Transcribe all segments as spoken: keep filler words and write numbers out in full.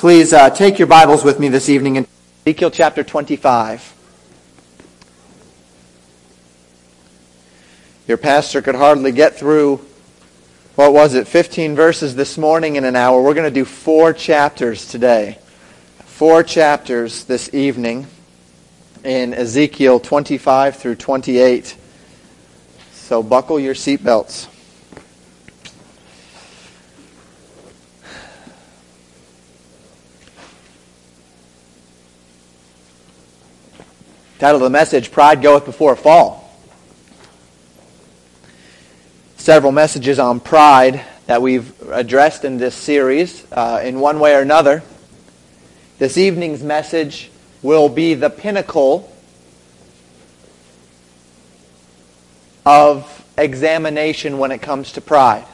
Please uh, take your Bibles with me this evening in Ezekiel chapter twenty-five. Your pastor could hardly get through, what was it, fifteen verses this morning in an hour. We're going to do four chapters today. Four chapters this evening in Ezekiel twenty-five through twenty-eight. So buckle your seatbelts. Title of the message, Pride Goeth Before a Fall. Several messages on pride that we've addressed in this series uh, in one way or another. This evening's message will be the pinnacle of examination when it comes to pride.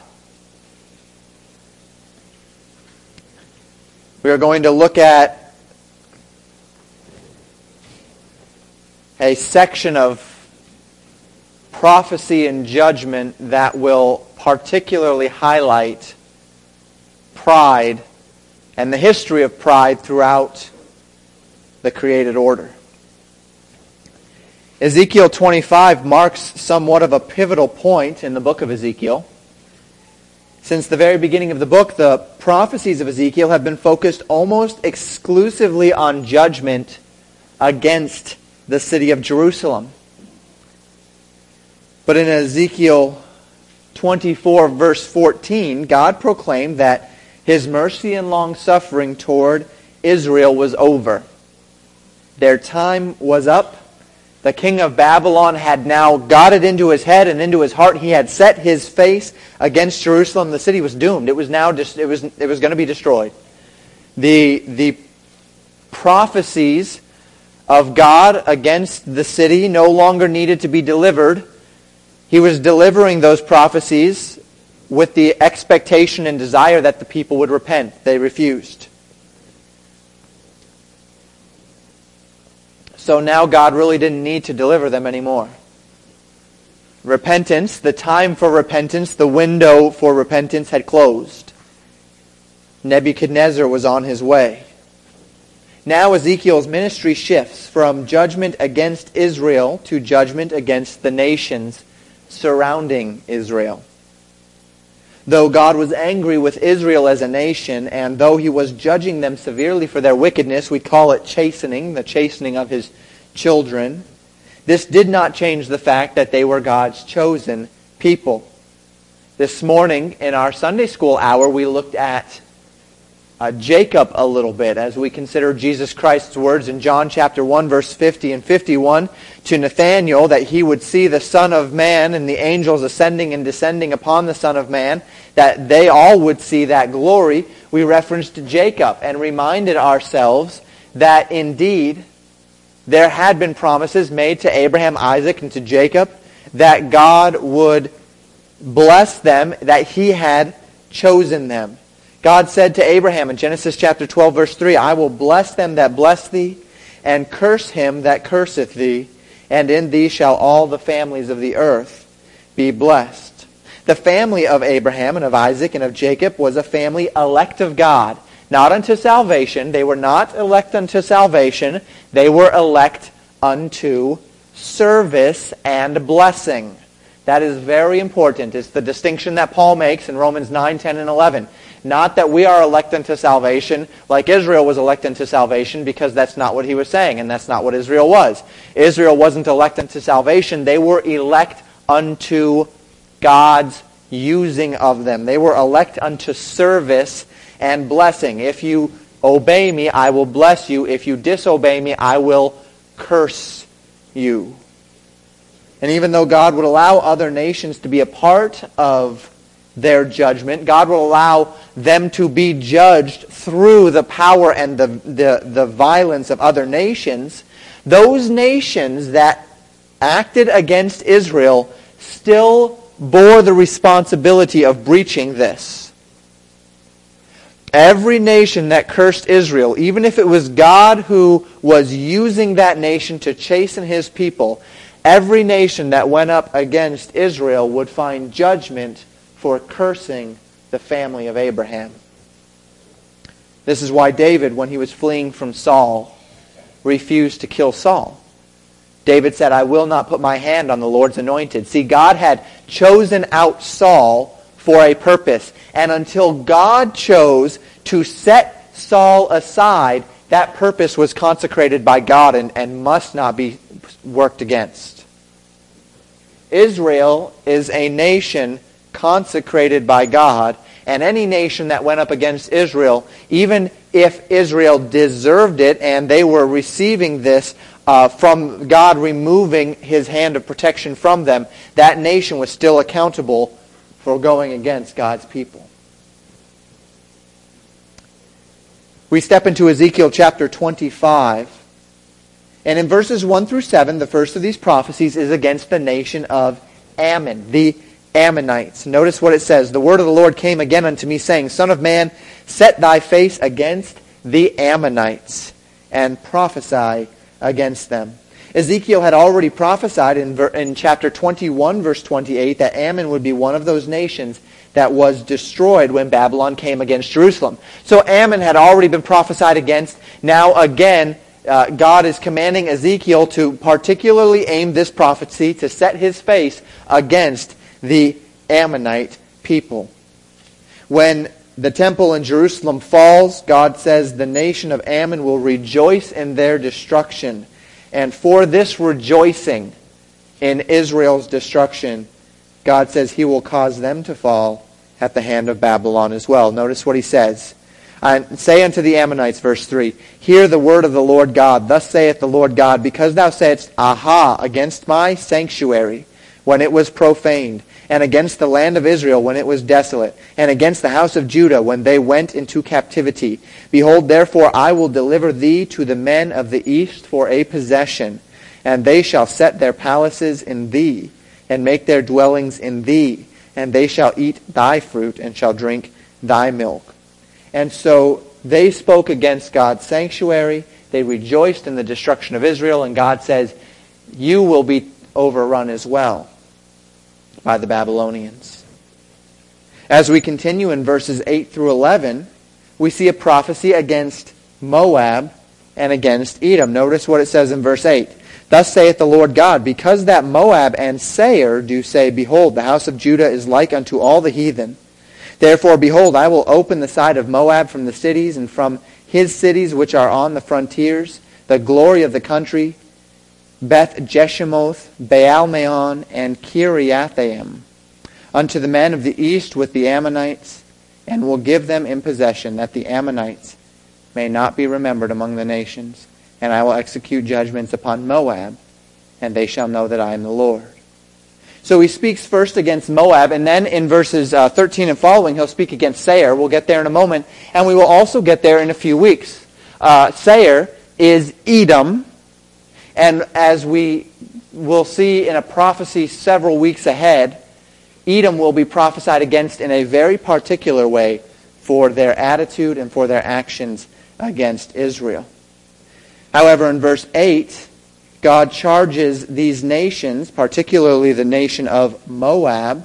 We are going to look at a section of prophecy and judgment that will particularly highlight pride and the history of pride throughout the created order. Ezekiel twenty-five marks somewhat of a pivotal point in the book of Ezekiel. Since the very beginning of the book, the prophecies of Ezekiel have been focused almost exclusively on judgment against the city of Jerusalem. But in Ezekiel twenty-four, verse fourteen, God proclaimed that His mercy and long-suffering toward Israel was over. Their time was up. The king of Babylon had now got it into his head and into his heart. He had set his face against Jerusalem. The city was doomed. It was now it was it was going to be destroyed. The the prophecies of God against the city no longer needed to be delivered. He was delivering those prophecies with the expectation and desire that the people would repent. They refused. So now God really didn't need to deliver them anymore. Repentance, the time for repentance, the window for repentance had closed. Nebuchadnezzar was on his way. Now Ezekiel's ministry shifts from judgment against Israel to judgment against the nations surrounding Israel. Though God was angry with Israel as a nation, and though He was judging them severely for their wickedness, we call it chastening, the chastening of His children, this did not change the fact that they were God's chosen people. This morning in our Sunday school hour, we looked at Uh, Jacob a little bit as we consider Jesus Christ's words in John chapter one verse fifty and fifty-one to Nathanael that he would see the Son of Man and the angels ascending and descending upon the Son of Man, that they all would see that glory. We referenced Jacob and reminded ourselves that indeed there had been promises made to Abraham, Isaac, and to Jacob that God would bless them, that He had chosen them. God said to Abraham in Genesis chapter twelve, verse three, I will bless them that bless thee, and curse him that curseth thee, and in thee shall all the families of the earth be blessed. The family of Abraham and of Isaac and of Jacob was a family elect of God, not unto salvation. They were not elect unto salvation. They were elect unto service and blessing. That is very important. It's the distinction that Paul makes in Romans nine, ten, and eleven. Not that we are elect unto salvation like Israel was elect unto salvation, because that's not what he was saying, and that's not what Israel was. Israel wasn't elect unto salvation. They were elect unto God's using of them. They were elect unto service and blessing. If you obey me, I will bless you. If you disobey me, I will curse you. And even though God would allow other nations to be a part of their judgment, God will allow them to be judged through the power and the, the, the violence of other nations, those nations that acted against Israel still bore the responsibility of breaching this. Every nation that cursed Israel, even if it was God who was using that nation to chasten His people, every nation that went up against Israel would find judgment for cursing the family of Abraham. This is why David, when he was fleeing from Saul, refused to kill Saul. David said, I will not put my hand on the Lord's anointed. See, God had chosen out Saul for a purpose. And until God chose to set Saul aside, that purpose was consecrated by God and, and must not be worked against. Israel is a nation consecrated by God, and any nation that went up against Israel, even if Israel deserved it and they were receiving this uh, from God removing His hand of protection from them, that nation was still accountable for going against God's people. We step into Ezekiel chapter twenty-five. And in verses one through seven, the first of these prophecies is against the nation of Ammon, the Ammonites. Notice what it says. The word of the Lord came again unto me, saying, Son of man, set thy face against the Ammonites, and prophesy against them. Ezekiel had already prophesied in, ver- in chapter twenty-one, verse twenty-eight, that Ammon would be one of those nations that was destroyed when Babylon came against Jerusalem. So Ammon had already been prophesied against. Now again, uh, God is commanding Ezekiel to particularly aim this prophecy to set his face against the Ammonite people. When the temple in Jerusalem falls, God says the nation of Ammon will rejoice in their destruction. And for this rejoicing in Israel's destruction, God says He will cause them to fall at the hand of Babylon as well. Notice what He says. And say unto the Ammonites, verse three, Hear the word of the Lord God. Thus saith the Lord God, Because thou saidst, Aha, against my sanctuary, when it was profaned, and against the land of Israel when it was desolate, and against the house of Judah when they went into captivity. Behold, therefore I will deliver thee to the men of the east for a possession, and they shall set their palaces in thee, and make their dwellings in thee, and they shall eat thy fruit, and shall drink thy milk. And so they spoke against God's sanctuary. They rejoiced in the destruction of Israel, and God says, you will be overrun as well by the Babylonians. As we continue in verses eight through eleven, we see a prophecy against Moab and against Edom. Notice what it says in verse eight. Thus saith the Lord God, Because that Moab and Seir do say, Behold, the house of Judah is like unto all the heathen. Therefore, behold, I will open the side of Moab from the cities, and from his cities which are on the frontiers, the glory of the country, Beth Jeshimoth, Baal-meon, and Kiriathaim, unto the men of the east with the Ammonites, and will give them in possession, that the Ammonites may not be remembered among the nations. And I will execute judgments upon Moab, and they shall know that I am the Lord. So he speaks first against Moab, and then in verses uh, thirteen and following, he'll speak against Seir. We'll get there in a moment, and we will also get there in a few weeks. Uh, Seir is Edom, and as we will see in a prophecy several weeks ahead, Edom will be prophesied against in a very particular way for their attitude and for their actions against Israel. However, in verse eight, God charges these nations, particularly the nation of Moab,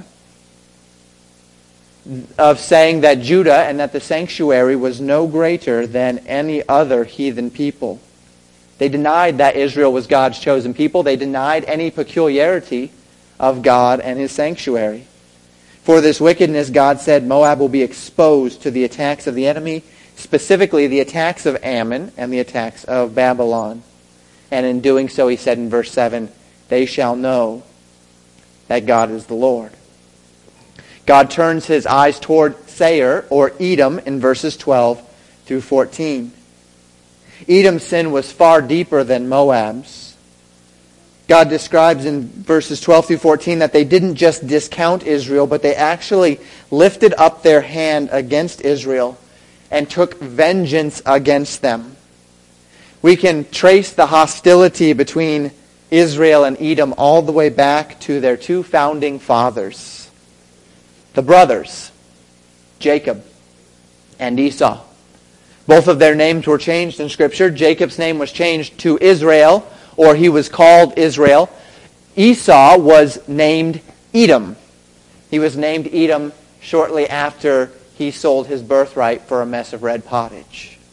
of saying that Judah and that the sanctuary was no greater than any other heathen people. They denied that Israel was God's chosen people. They denied any peculiarity of God and His sanctuary. For this wickedness, God said, Moab will be exposed to the attacks of the enemy, specifically the attacks of Ammon and the attacks of Babylon. And in doing so, he said in verse seven, they shall know that God is the Lord. God turns His eyes toward Seir, or Edom, in verses twelve through fourteen. Edom's sin was far deeper than Moab's. God describes in verses twelve through fourteen that they didn't just discount Israel, but they actually lifted up their hand against Israel and took vengeance against them. We can trace the hostility between Israel and Edom all the way back to their two founding fathers, the brothers, Jacob and Esau. Both of their names were changed in Scripture. Jacob's name was changed to Israel, or he was called Israel. Esau was named Edom. He was named Edom shortly after he sold his birthright for a mess of red pottage.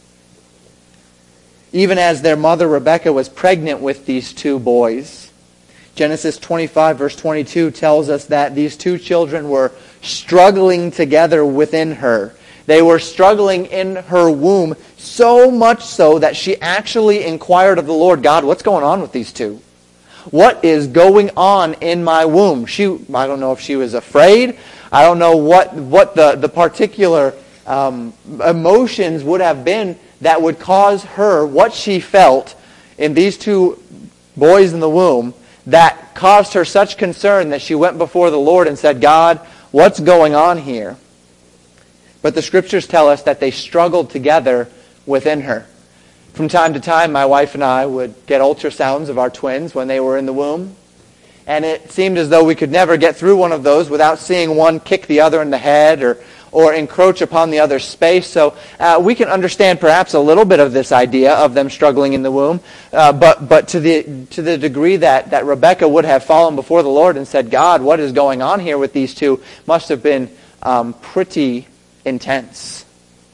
even as their mother Rebekah was pregnant with these two boys. Genesis twenty-five verse twenty-two tells us that these two children were struggling together within her. They were struggling in her womb, so much so that she actually inquired of the Lord, God, what's going on with these two? What is going on in my womb? She, I don't know if she was afraid. I don't know what, what the, the particular um, emotions would have been that would cause her what she felt in these two boys in the womb that caused her such concern that she went before the Lord and said, God, what's going on here? But the Scriptures tell us that they struggled together within her. From time to time, my wife and I would get ultrasounds of our twins when they were in the womb. And it seemed as though we could never get through one of those without seeing one kick the other in the head or, or encroach upon the other's space. So uh, we can understand perhaps a little bit of this idea of them struggling in the womb. Uh, but but to the to the degree that, that Rebekah would have fallen before the Lord and said, God, what is going on here with these two, must have been um, pretty intense.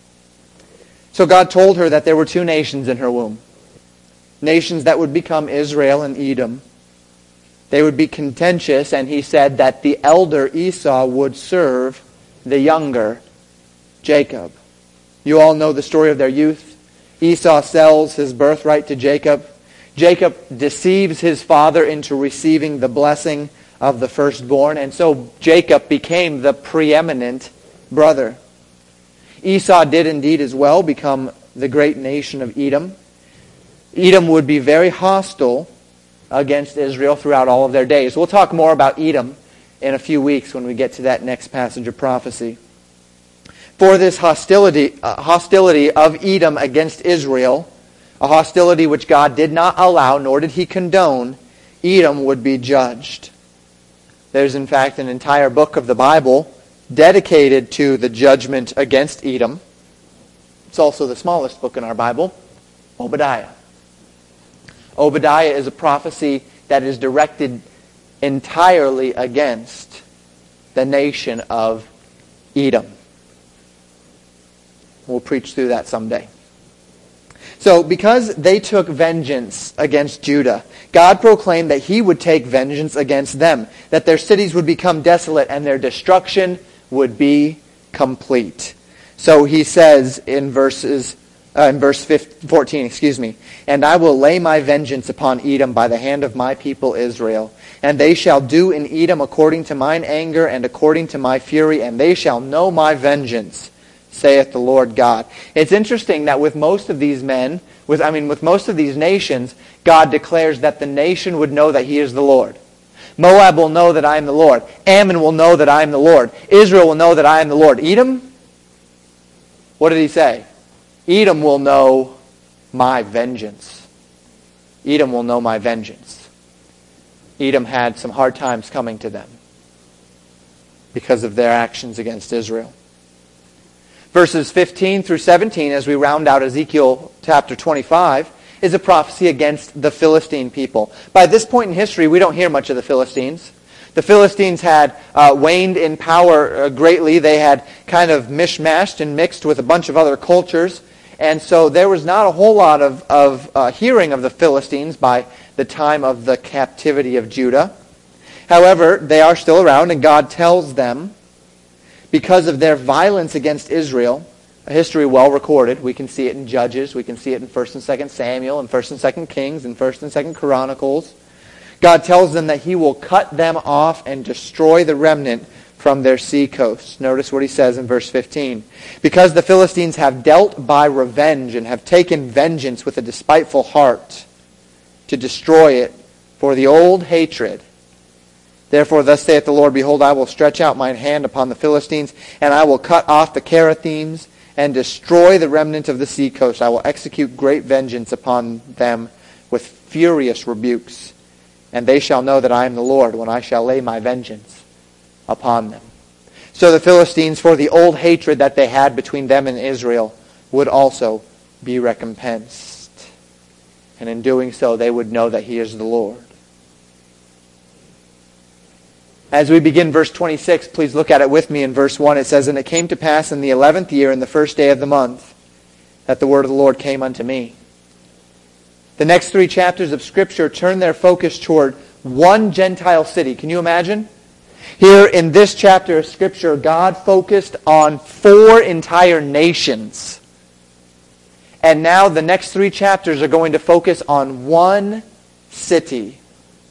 So God told her that there were two nations in her womb. Nations that would become Israel and Edom. They would be contentious, and he said that the elder Esau would serve the younger Jacob. You all know the story of their youth. Esau sells his birthright to Jacob. Jacob deceives his father into receiving the blessing of the firstborn, and so Jacob became the preeminent brother. Esau did indeed as well become the great nation of Edom. Edom would be very hostile against Israel throughout all of their days. We'll talk more about Edom in a few weeks when we get to that next passage of prophecy. For this hostility, uh, hostility of Edom against Israel, a hostility which God did not allow, nor did he condone, Edom would be judged. There's in fact an entire book of the Bible dedicated to the judgment against Edom. It's also the smallest book in our Bible, Obadiah. Obadiah is a prophecy that is directed entirely against the nation of Edom. We'll preach through that someday. So, because they took vengeance against Judah, God proclaimed that he would take vengeance against them, that their cities would become desolate and their destruction would be complete. So he says in verses uh, in verse fourteen, excuse me, and I will lay my vengeance upon Edom by the hand of my people Israel, and they shall do in Edom according to mine anger and according to my fury, and they shall know my vengeance, saith the Lord God. It's interesting that with most of these men, with I mean with most of these nations, God declares that the nation would know that he is the Lord. Moab will know that I am the Lord. Ammon will know that I am the Lord. Israel will know that I am the Lord. Edom? What did he say? Edom will know my vengeance. Edom will know my vengeance. Edom had some hard times coming to them because of their actions against Israel. Verses fifteen through seventeen, as we round out Ezekiel chapter twenty-five, is a prophecy against the Philistine people. By this point in history, we don't hear much of the Philistines. The Philistines had uh, waned in power uh, greatly. They had kind of mishmashed and mixed with a bunch of other cultures. And so there was not a whole lot of, of uh, hearing of the Philistines by the time of the captivity of Judah. However, they are still around, and God tells them, because of their violence against Israel, a history well recorded. We can see it in Judges. We can see it in First and Second Samuel, and First and Second Kings, and First and Second Chronicles. God tells them that he will cut them off and destroy the remnant from their sea coasts. Notice what he says in verse fifteen. Because the Philistines have dealt by revenge and have taken vengeance with a despiteful heart to destroy it for the old hatred. Therefore, thus saith the Lord, behold, I will stretch out mine hand upon the Philistines, and I will cut off the Cherethims, and destroy the remnant of the sea coast. I will execute great vengeance upon them with furious rebukes. And they shall know that I am the Lord when I shall lay my vengeance upon them. So the Philistines, for the old hatred that they had between them and Israel, would also be recompensed. And in doing so, they would know that he is the Lord. As we begin verse twenty-six, please look at it with me in verse one. It says, And it came to pass in the eleventh year, in the first day of the month, that the word of the Lord came unto me. The next three chapters of Scripture turn their focus toward one Gentile city. Can you imagine? Here in this chapter of Scripture, God focused on four entire nations. And now the next three chapters are going to focus on one city.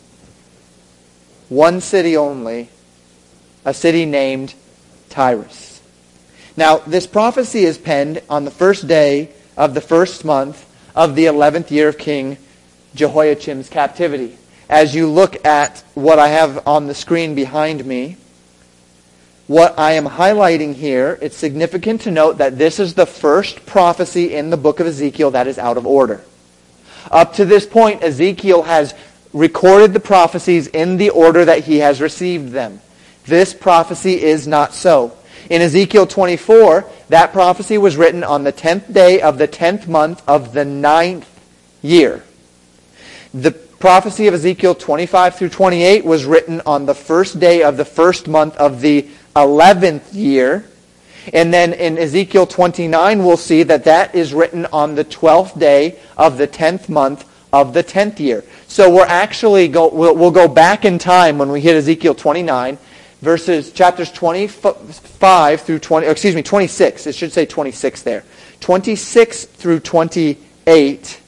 One city only. A city named Tyrus. Now, this prophecy is penned on the first day of the first month of the eleventh year of King Jehoiakim's captivity. As you look at what I have on the screen behind me, what I am highlighting here, it's significant to note that this is the first prophecy in the book of Ezekiel that is out of order. Up to this point, Ezekiel has recorded the prophecies in the order that he has received them. This prophecy is not so. In Ezekiel twenty-four, that prophecy was written on the tenth day of the tenth month of the ninth year. The prophecy of Ezekiel twenty-five through twenty-eight was written on the first day of the first month of the eleventh year. And then in Ezekiel twenty-nine, we'll see that that is written on the twelfth day of the tenth month of the tenth year. So we're actually go, we'll, we'll go back in time when we hit Ezekiel twenty-nine, verses chapters twenty-five through twenty. Excuse me, twenty-six. It should say twenty-six there. twenty-six through twenty-eight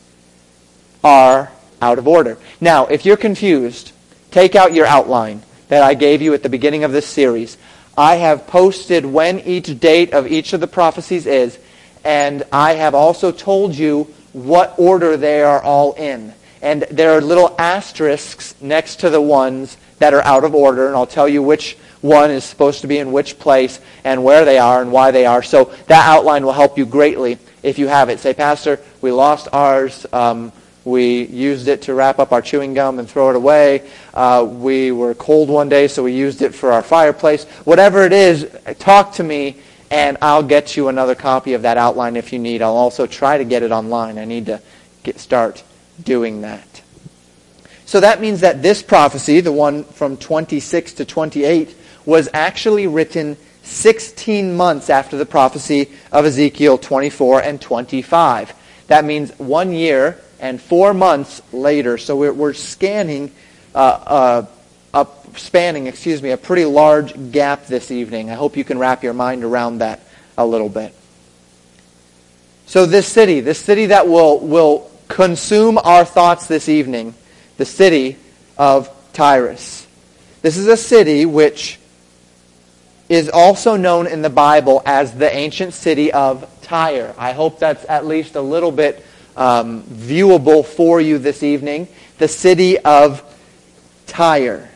are out of order. Now, if you're confused, take out your outline that I gave you at the beginning of this series. I have posted when each date of each of the prophecies is, and I have also told you what order they are all in. And there are little asterisks next to the ones that are out of order, and I'll tell you which one is supposed to be in which place and where they are and why they are. So that outline will help you greatly if you have it. Say, Pastor, we lost ours. Um, we used it to wrap up our chewing gum and throw it away. Uh, we were cold one day, so we used it for our fireplace. Whatever it is, talk to me, and I'll get you another copy of that outline if you need. I'll also try to get it online. I need to get start doing that. So that means that this prophecy, the one from twenty-six to twenty-eight, was actually written sixteen months after the prophecy of Ezekiel twenty-four and twenty-five. That means one year and four months later. So we're, we're scanning, uh, uh, up, spanning, excuse me, a pretty large gap this evening. I hope you can wrap your mind around that a little bit. So this city, this city that will, will consume our thoughts this evening, the city of Tyrus. This is a city which is also known in the Bible as the ancient city of Tyre. I hope that's at least a little bit um, viewable for you this evening. The city of Tyre.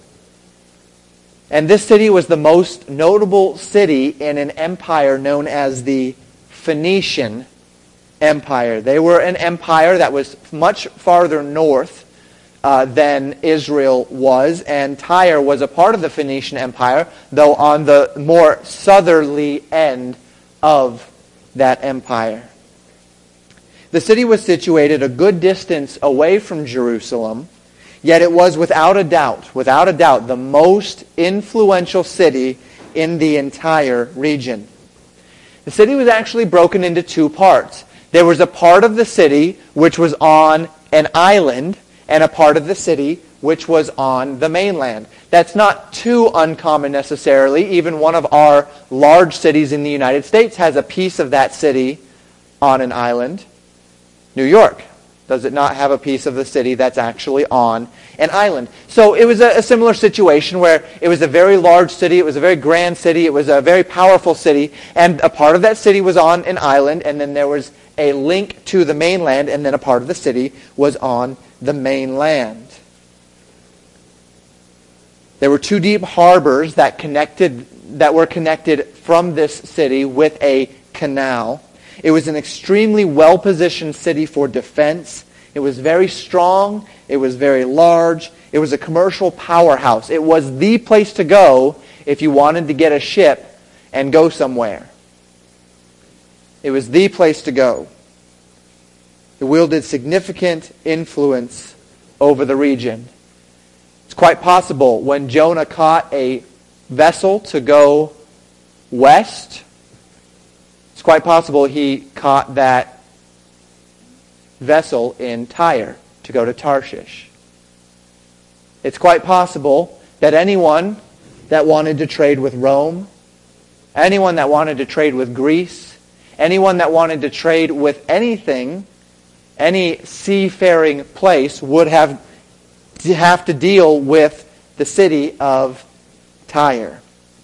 And this city was the most notable city in an empire known as the Phoenician Empire. They were an empire that was much farther north uh, than Israel was, and Tyre was a part of the Phoenician Empire, though on the more southerly end of that empire. The city was situated a good distance away from Jerusalem, yet it was without a doubt, without a doubt, the most influential city in the entire region. The city was actually broken into two parts. There was a part of the city which was on an island, and a part of the city which was on the mainland. That's not too uncommon necessarily. Even one of our large cities in the United States has a piece of that city on an island. New York, does it not have a piece of the city that's actually on an island? So it was a, a similar situation where it was a very large city, it was a very grand city, it was a very powerful city, and a part of that city was on an island, and then there was a link to the mainland, and then a part of the city was on the mainland. There were two deep harbors that connected, that were connected from this city with a canal. It was an extremely well-positioned city for defense. It was very strong. It was very large. It was a commercial powerhouse. It was the place to go if you wanted to get a ship and go somewhere. It was the place to go. It wielded significant influence over the region. It's quite possible when Jonah caught a vessel to go west, it's quite possible he caught that vessel in Tyre to go to Tarshish. It's quite possible that anyone that wanted to trade with Rome, anyone that wanted to trade with Greece, anyone that wanted to trade with anything, any seafaring place would have to have to deal with the city of Tyre.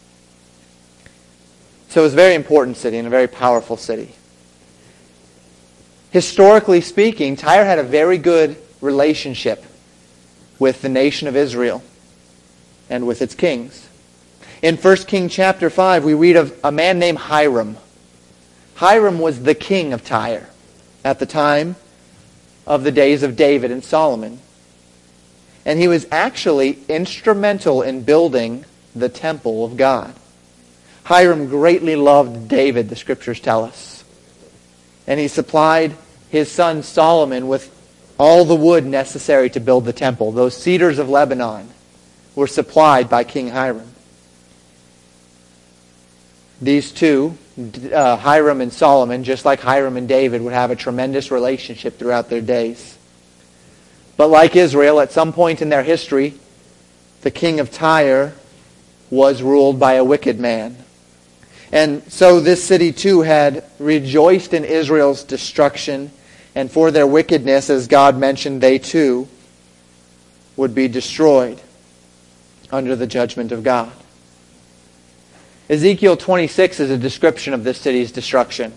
So it was a very important city and a very powerful city. Historically speaking, Tyre had a very good relationship with the nation of Israel and with its kings. In First Kings chapter five, we read of a man named Hiram. Hiram was the king of Tyre at the time of the days of David and Solomon. And he was actually instrumental in building the temple of God. Hiram greatly loved David, the scriptures tell us. And he supplied his son Solomon with all the wood necessary to build the temple. Those cedars of Lebanon were supplied by King Hiram. These two, uh, Hiram and Solomon, just like Hiram and David, would have a tremendous relationship throughout their days. But like Israel, at some point in their history, the king of Tyre was ruled by a wicked man. And so this city too had rejoiced in Israel's destruction, and for their wickedness, as God mentioned, they too would be destroyed under the judgment of God. Ezekiel twenty-six is a description of this city's destruction.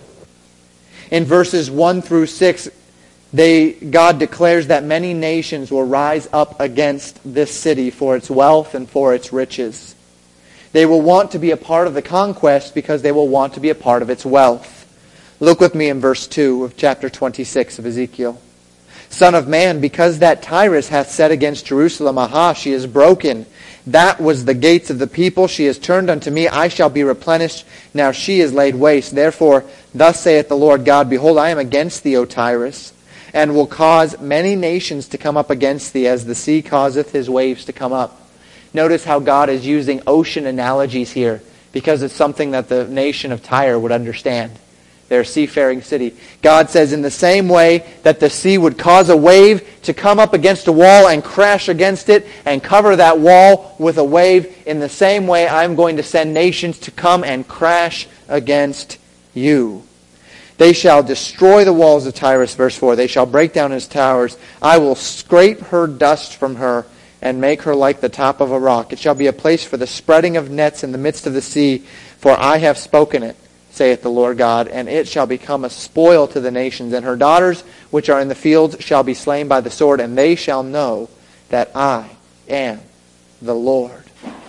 In verses one through six, they, God declares that many nations will rise up against this city for its wealth and for its riches. They will want to be a part of the conquest because they will want to be a part of its wealth. Look with me in verse two of chapter twenty-six of Ezekiel. Son of man, because that Tyrus hath said against Jerusalem, Aha, she is broken. That was the gates of the people. She is turned unto me. I shall be replenished. Now she is laid waste. Therefore, thus saith the Lord God, Behold, I am against thee, O Tyrus, and will cause many nations to come up against thee, as the sea causeth his waves to come up. Notice how God is using ocean analogies here, because it's something that the nation of Tyre would understand. They're a seafaring city. God says, in the same way that the sea would cause a wave to come up against a wall and crash against it and cover that wall with a wave, in the same way I'm going to send nations to come and crash against you. They shall destroy the walls of Tyrus, verse four. They shall break down his towers. I will scrape her dust from her and make her like the top of a rock. It shall be a place for the spreading of nets in the midst of the sea, for I have spoken it, saith the Lord God, and it shall become a spoil to the nations, and her daughters which are in the fields shall be slain by the sword, and they shall know that I am the Lord.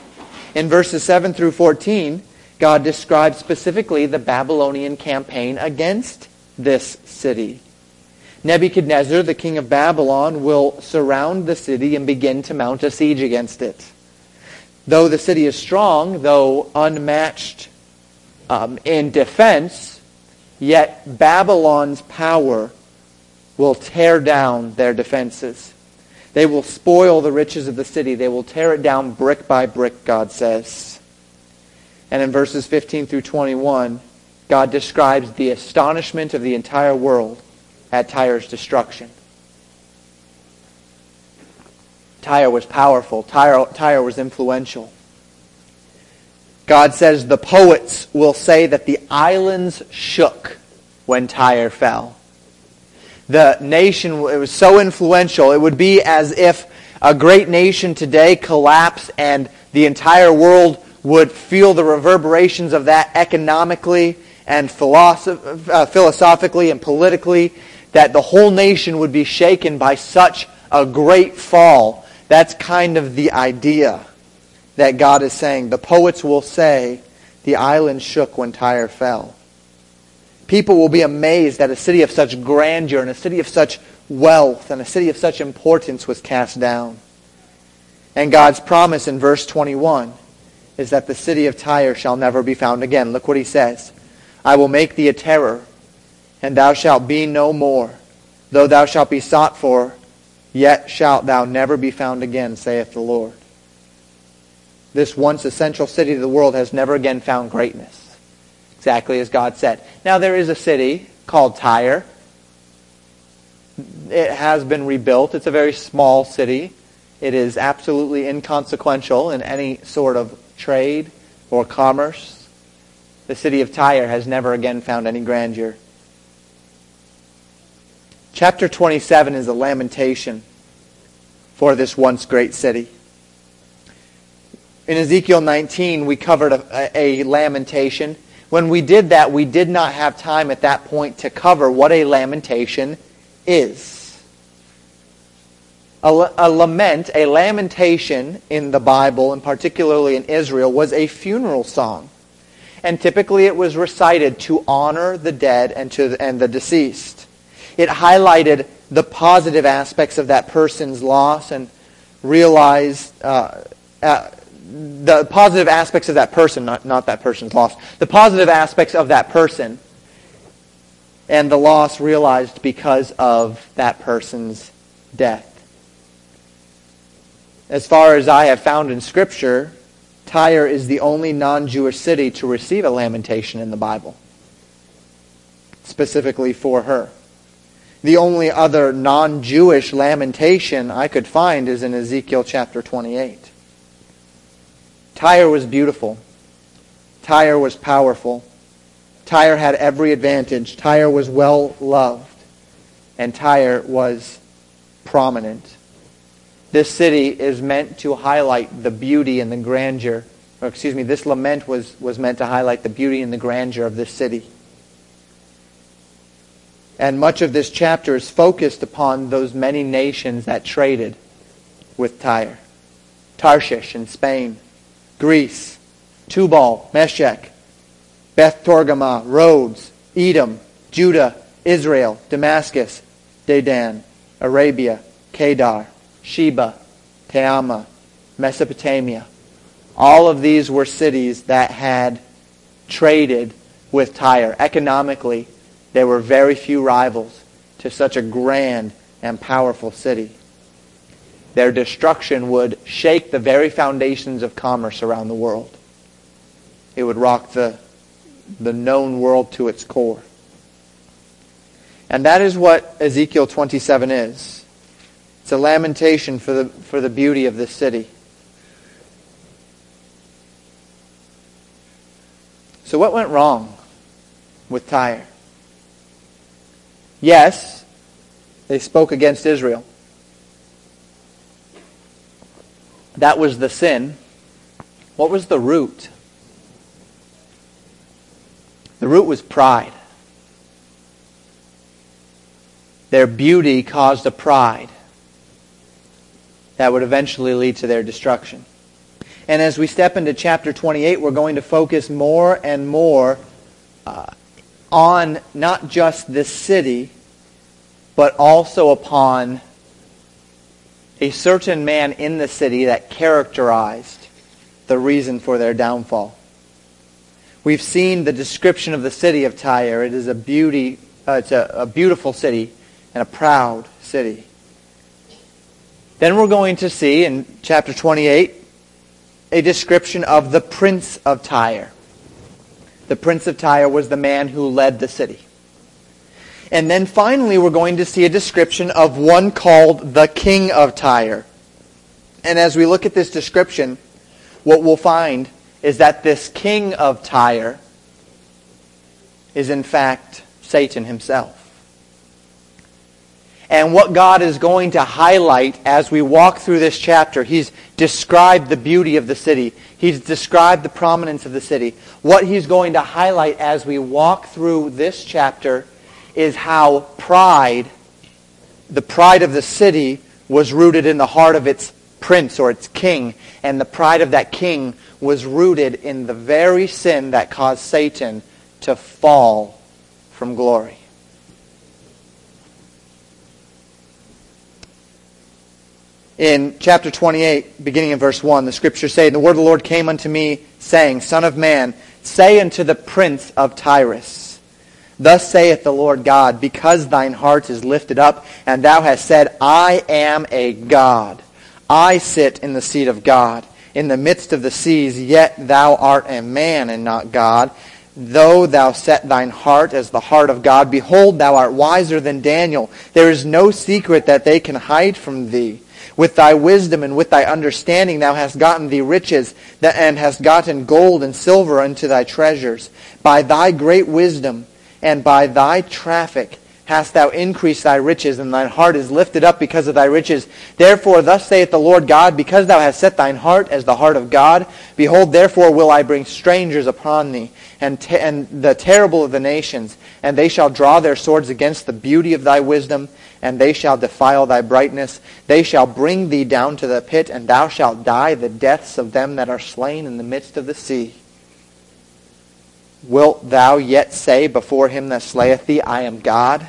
In verses seven through fourteen, God describes specifically the Babylonian campaign against this city. Nebuchadnezzar, the king of Babylon, will surround the city and begin to mount a siege against it. Though the city is strong, though unmatched um, in defense, yet Babylon's power will tear down their defenses. They will spoil the riches of the city. They will tear it down brick by brick, God says. And in verses fifteen through twenty-one, God describes the astonishment of the entire world at Tyre's destruction. Tyre was powerful. Tyre, Tyre was influential. God says the poets will say that the islands shook when Tyre fell. The nation, it was so influential, it would be as if a great nation today collapsed and the entire world would feel the reverberations of that economically and philosoph- uh, philosophically and politically, that the whole nation would be shaken by such a great fall. That's kind of the idea that God is saying. The poets will say the island shook when Tyre fell. People will be amazed that a city of such grandeur and a city of such wealth and a city of such importance was cast down. And God's promise in verse twenty-one is that the city of Tyre shall never be found again. Look what he says. I will make thee a terror, and thou shalt be no more. Though thou shalt be sought for, yet shalt thou never be found again, saith the Lord. This once essential city of the world has never again found greatness, exactly as God said. Now there is a city called Tyre. it has been rebuilt. It's a very small city. It is absolutely inconsequential in any sort of trade or commerce. The city of Tyre has never again found any grandeur. Chapter twenty-seven is a lamentation for this once great city. In Ezekiel nineteen, we covered a, a lamentation. When we did that, we did not have time at that point to cover what a lamentation is. A, a lament, a lamentation in the Bible, and particularly in Israel, was a funeral song. And typically it was recited to honor the dead and, to, and the deceased. It highlighted the positive aspects of that person's loss and realized uh, uh, the positive aspects of that person, not, not that person's loss, the positive aspects of that person and the loss realized because of that person's death. As far as I have found in Scripture, Tyre is the only non-Jewish city to receive a lamentation in the Bible, specifically for her. The only other non-Jewish lamentation I could find is in Ezekiel chapter twenty-eight. Tyre was beautiful. Tyre was powerful. Tyre had every advantage. Tyre was well loved. And Tyre was prominent. This city is meant to highlight the beauty and the grandeur, or excuse me, this lament was, was meant to highlight the beauty and the grandeur of this city. And much of this chapter is focused upon those many nations that traded with Tyre. Tarshish in Spain, Greece, Tubal, Meshech, Beth Togarmah, Rhodes, Edom, Judah, Israel, Damascus, Dedan, Arabia, Kedar, Sheba, Teama, Mesopotamia. All of these were cities that had traded with Tyre. Economically, there were very few rivals to such a grand and powerful city. Their destruction would shake the very foundations of commerce around the world. It would rock the, the known world to its core. And that is what Ezekiel twenty-seven is. It's a lamentation for the, for the beauty of this city. So what went wrong with Tyre? Yes, they spoke against Israel. That was the sin. What was the root? The root was pride. Their beauty caused a pride that would eventually lead to their destruction. And as we step into chapter twenty-eight, we're going to focus more and more uh, on not just this city, but also upon a certain man in the city that characterized the reason for their downfall. We've seen the description of the city of Tyre. It is a beauty, uh, it's a, a beautiful city and a proud city. Then we're going to see in chapter twenty-eight a description of the prince of Tyre. The prince of Tyre was the man who led the city. And then finally we're going to see a description of one called the king of Tyre. And as we look at this description, what we'll find is that this king of Tyre is in fact Satan himself. And what God is going to highlight as we walk through this chapter, He's described the beauty of the city. He's described the prominence of the city. What He's going to highlight as we walk through this chapter is how pride, the pride of the city, was rooted in the heart of its prince or its king. And the pride of that king was rooted in the very sin that caused Satan to fall from glory. In chapter twenty-eight, beginning in verse one, the Scriptures say, "The word of the Lord came unto me, saying, Son of man, say unto the prince of Tyrus, Thus saith the Lord God, because thine heart is lifted up, and thou hast said, I am a God. I sit in the seat of God, in the midst of the seas, yet thou art a man and not God. Though thou set thine heart as the heart of God, behold, thou art wiser than Daniel. There is no secret that they can hide from thee. With thy wisdom and with thy understanding thou hast gotten thee riches, and hast gotten gold and silver unto thy treasures. By thy great wisdom and by thy traffic hast thou increased thy riches, and thine heart is lifted up because of thy riches. Therefore thus saith the Lord God, because thou hast set thine heart as the heart of God, behold, therefore will I bring strangers upon thee, and, te- and the terrible of the nations, and they shall draw their swords against the beauty of thy wisdom, and they shall defile thy brightness. They shall bring thee down to the pit, and thou shalt die the deaths of them that are slain in the midst of the sea. Wilt thou yet say before him that slayeth thee, I am God?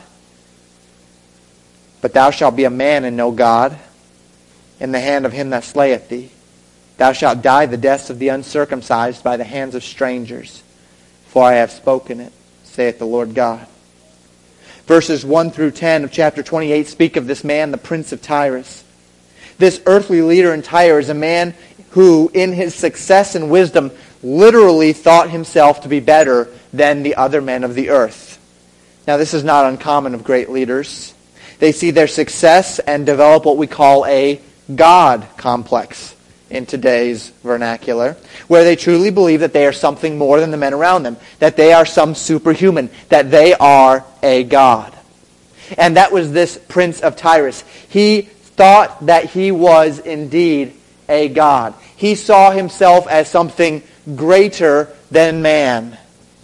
But thou shalt be a man and no God in the hand of him that slayeth thee. Thou shalt die the deaths of the uncircumcised by the hands of strangers. For I have spoken it, saith the Lord God. Verses one through ten of chapter twenty-eight speak of this man, the prince of Tyrus. This earthly leader in Tyre is a man who, in his success and wisdom, literally thought himself to be better than the other men of the earth. Now, this is not uncommon of great leaders. They see their success and develop what we call a God complex in today's vernacular, where they truly believe that they are something more than the men around them, that they are some superhuman, that they are a god. And that was this prince of Tyrus. He thought that he was indeed a god. He saw himself as something greater than man.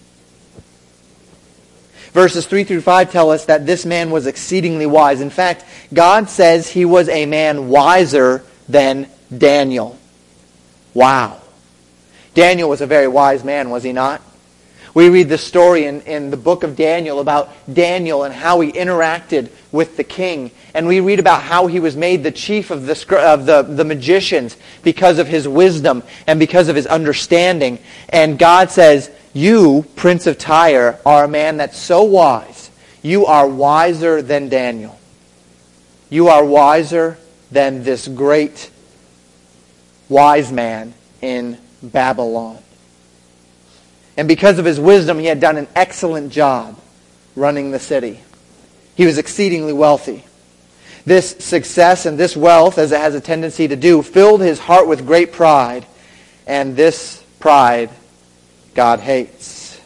Verses three through five tell us that this man was exceedingly wise. In fact, God says he was a man wiser than Daniel. Wow. Daniel was a very wise man, was he not? We read the story in, in the book of Daniel about Daniel and how he interacted with the king. And we read about how he was made the chief of the, of the, the magicians because of his wisdom and because of his understanding. And God says, you, Prince of Tyre, are a man that's so wise. You are wiser than Daniel. You are wiser than this great wise man in Babylon. And because of his wisdom, he had done an excellent job running the city. He was exceedingly wealthy. This success and this wealth, as it has a tendency to do, filled his heart with great pride. And this pride God hates.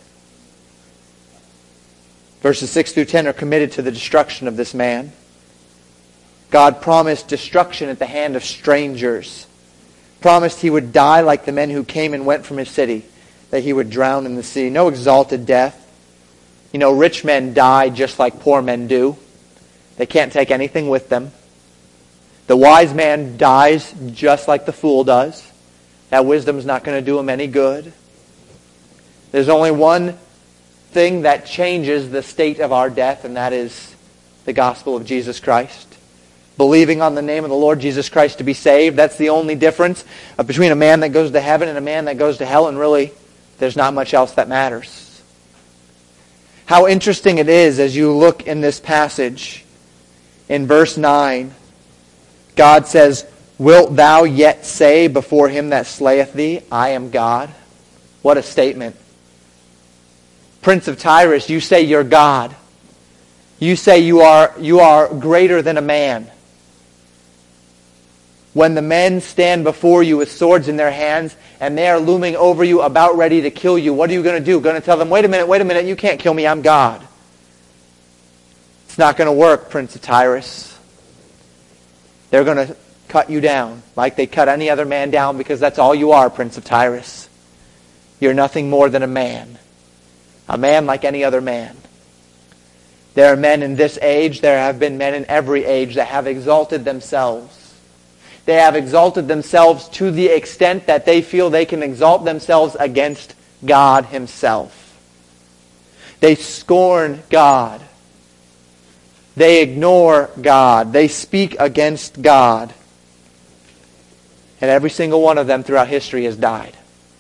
Verses six through ten are committed to the destruction of this man. God promised destruction at the hand of strangers. Promised he would die like the men who came and went from his city, that he would drown in the sea. No exalted death. You know, rich men die just like poor men do. They can't take anything with them. The wise man dies just like the fool does. That wisdom's not going to do him any good. There's only one thing that changes the state of our death, and that is the gospel of Jesus Christ. Believing on the name of the Lord Jesus Christ to be saved. That's the only difference between a man that goes to heaven and a man that goes to hell, and really, there's not much else that matters. How interesting it is as you look in this passage. In verse nine, God says, wilt thou yet say before him that slayeth thee, I am God? What a statement. Prince of Tyrus, you say you're God. You say you are, you are greater than a man. When the men stand before you with swords in their hands and they are looming over you about ready to kill you, what are you going to do? Going to tell them, wait a minute, wait a minute, you can't kill me, I'm God. It's not going to work, Prince of Tyrus. They're going to cut you down like they cut any other man down, because that's all you are, Prince of Tyrus. You're nothing more than a man. A man like any other man. There are men in this age, there have been men in every age that have exalted themselves. They have exalted themselves to the extent that they feel they can exalt themselves against God Himself. They scorn God. They ignore God. They speak against God. And every single one of them throughout history has died.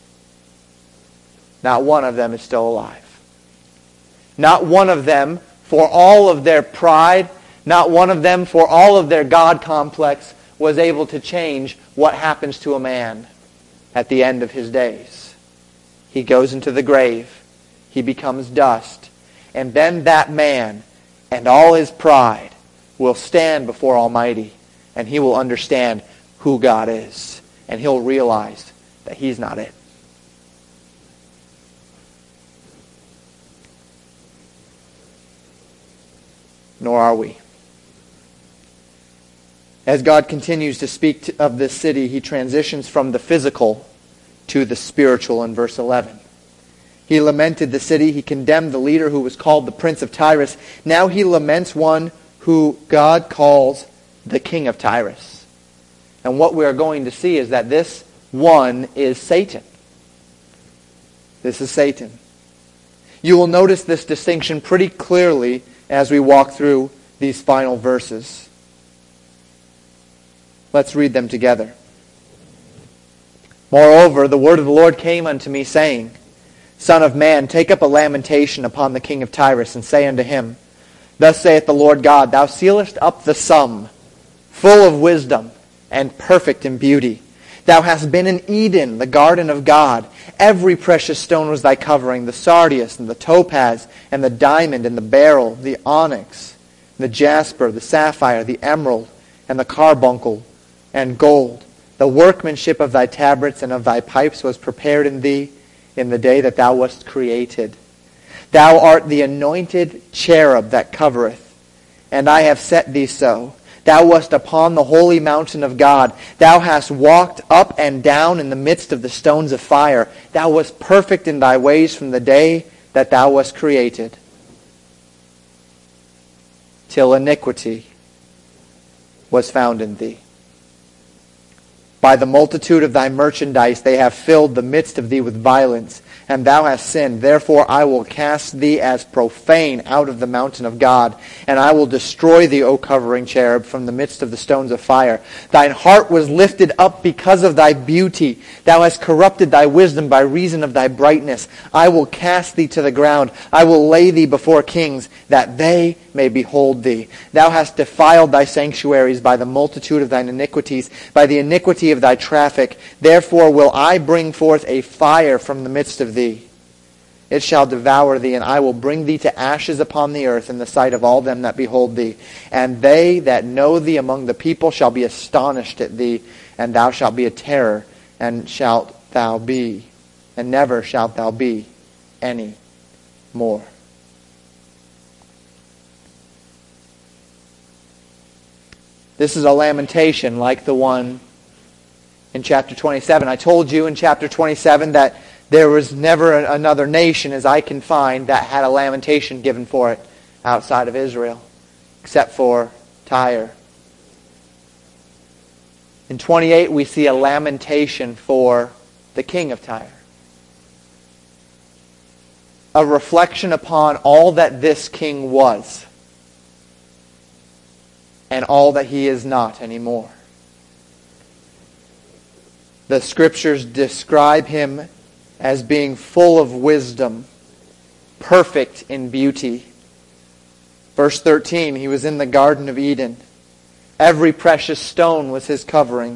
Not one of them is still alive. Not one of them, for all of their pride, not one of them, for all of their God complex, was able to change what happens to a man at the end of his days. He goes into the grave. he becomes dust. And then that man and all his pride will stand before Almighty, and he will understand who God is. And he'll realize that he's not it. Nor are we. As God continues to speak to, of this city, he transitions from the physical to the spiritual in verse eleven. He lamented the city. He condemned the leader who was called the Prince of Tyrus. Now he laments one who God calls the King of Tyrus. And what we are going to see is that this one is Satan. This is Satan. You will notice this distinction pretty clearly as we walk through these final verses. Let's read them together. Moreover, the word of the Lord came unto me, saying, Son of man, take up a lamentation upon the king of Tyrus, and say unto him, Thus saith the Lord God, Thou sealest up the sum, full of wisdom, and perfect in beauty. Thou hast been in Eden, the garden of God. Every precious stone was thy covering, the sardius, and the topaz, and the diamond, and the beryl, the onyx, the jasper, the sapphire, the emerald, and the carbuncle, and gold. The workmanship of thy tabrets and of thy pipes was prepared in thee in the day that thou wast created. Thou art the anointed cherub that covereth, and I have set thee so. Thou wast upon the holy mountain of God. Thou hast walked up and down in the midst of the stones of fire. Thou wast perfect in thy ways from the day that thou wast created, till iniquity was found in thee. By the multitude of thy merchandise they have filled the midst of thee with violence, and thou hast sinned. Therefore I will cast thee as profane out of the mountain of God, and I will destroy thee, O covering cherub, from the midst of the stones of fire. Thine heart was lifted up because of thy beauty. Thou hast corrupted thy wisdom by reason of thy brightness. I will cast thee to the ground. I will lay thee before kings, that they may behold thee. Thou hast defiled thy sanctuaries by the multitude of thine iniquities, by the iniquity of thy traffic. Therefore will I bring forth a fire from the midst of thee. It shall devour thee, and I will bring thee to ashes upon the earth in the sight of all them that behold thee. And they that know thee among the people shall be astonished at thee, and thou shalt be a terror, and shalt thou be, and never shalt thou be any more. This is a lamentation like the one in chapter twenty-seven. I told you in chapter twenty-seven that there was never another nation, as I can find, that had a lamentation given for it outside of Israel, except for Tyre. In twenty-eight, we see a lamentation for the king of Tyre. A reflection upon all that this king was, and all that he is not anymore. The Scriptures describe him as being full of wisdom, perfect in beauty. Verse thirteen, he was in the Garden of Eden. Every precious stone was his covering.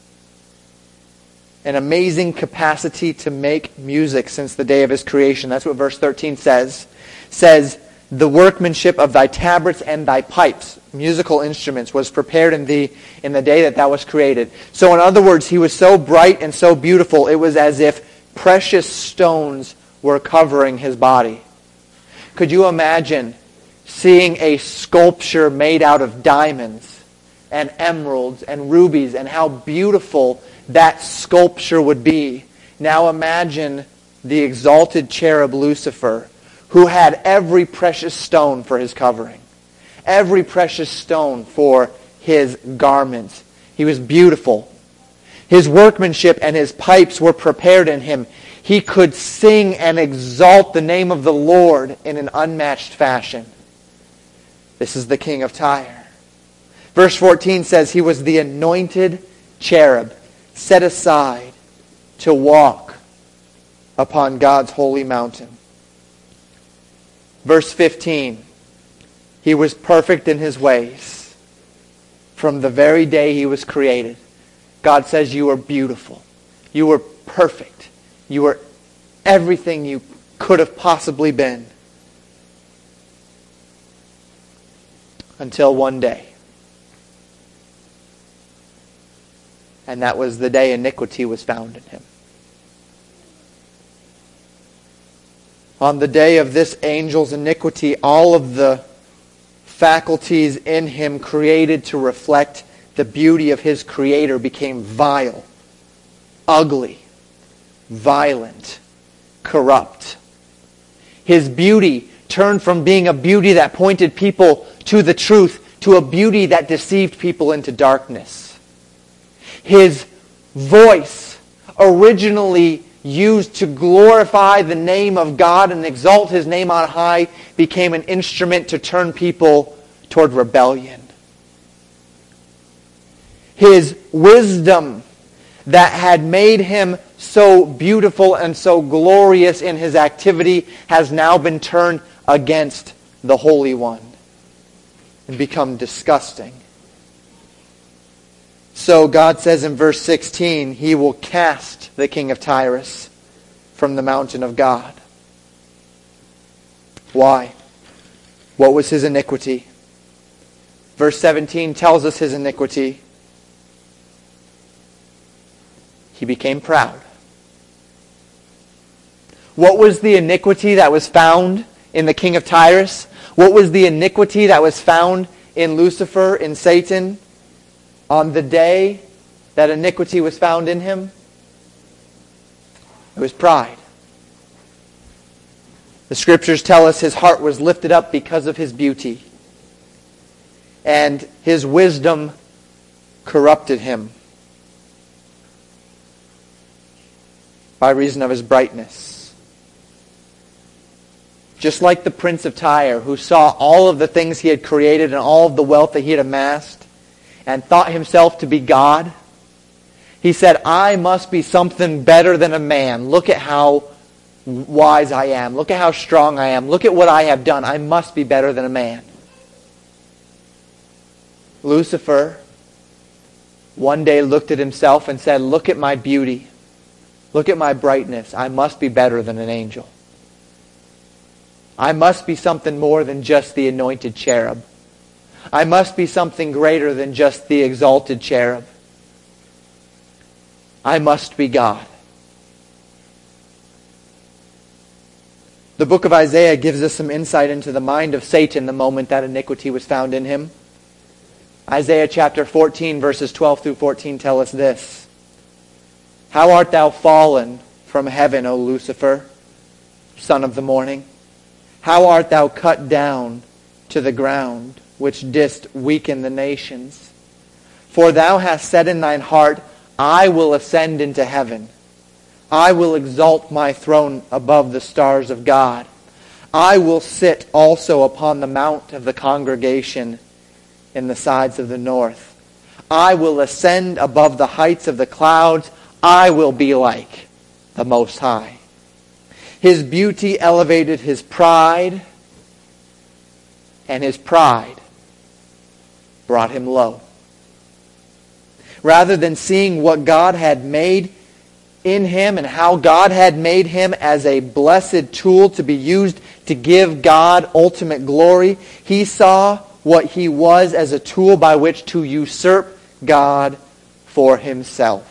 An amazing capacity to make music since the day of his creation. That's what verse thirteen says. Says, the workmanship of thy tabrets and thy pipes, musical instruments, was prepared in thee in the day that thou wast created. So in other words, he was so bright and so beautiful, it was as if precious stones were covering his body. Could you imagine seeing a sculpture made out of diamonds and emeralds and rubies, and how beautiful that sculpture would be? Now imagine the exalted cherub Lucifer, who had every precious stone for his covering, every precious stone for his garments. He was beautiful. His workmanship and his pipes were prepared in him. He could sing and exalt the name of the Lord in an unmatched fashion. This is the king of Tyre. Verse fourteen says he was the anointed cherub, set aside to walk upon God's holy mountain. Verse fifteen, he was perfect in his ways from the very day he was created. God says you are beautiful. You are perfect. You are everything you could have possibly been. Until one day. And that was the day iniquity was found in him. On the day of this angel's iniquity, all of the faculties in him created to reflect the beauty of his Creator became vile, ugly, violent, corrupt. His beauty turned from being a beauty that pointed people to the truth to a beauty that deceived people into darkness. His voice, originally used to glorify the name of God and exalt His name on high, became an instrument to turn people toward rebellion. His wisdom that had made him so beautiful and so glorious in his activity has now been turned against the Holy One and become disgusting. So God says in verse sixteen, He will cast the king of Tyrus from the mountain of God. Why? What was his iniquity? Verse seventeen tells us his iniquity. He became proud. What was the iniquity that was found in the king of Tyrus? What was the iniquity that was found in Lucifer, in Satan, on the day that iniquity was found in him? It was pride. The Scriptures tell us his heart was lifted up because of his beauty, and his wisdom corrupted him by reason of his brightness. Just like the prince of Tyre, who saw all of the things he had created and all of the wealth that he had amassed and thought himself to be God, he said, I must be something better than a man. Look at how wise I am. Look at how strong I am. Look at what I have done. I must be better than a man. Lucifer one day looked at himself and said, look at my beauty. Look at my brightness. I must be better than an angel. I must be something more than just the anointed cherub. I must be something greater than just the exalted cherub. I must be God. The book of Isaiah gives us some insight into the mind of Satan the moment that iniquity was found in him. Isaiah chapter fourteen, verses twelve through fourteen tell us this. How art thou fallen from heaven, O Lucifer, son of the morning? How art thou cut down to the ground, which didst weaken the nations? For thou hast said in thine heart, I will ascend into heaven. I will exalt my throne above the stars of God. I will sit also upon the mount of the congregation in the sides of the north. I will ascend above the heights of the clouds. I will be like the Most High. His beauty elevated his pride, and his pride brought him low. Rather than seeing what God had made in him and how God had made him as a blessed tool to be used to give God ultimate glory, he saw what he was as a tool by which to usurp God for himself.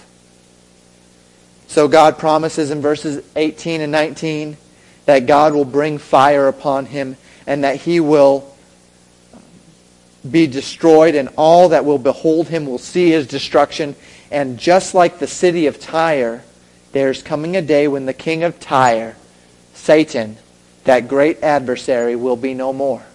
So God promises in verses eighteen and nineteen that God will bring fire upon him and that he will be destroyed, and all that will behold him will see his destruction. And just like the city of Tyre, there's coming a day when the king of Tyre, Satan, that great adversary, will be no more.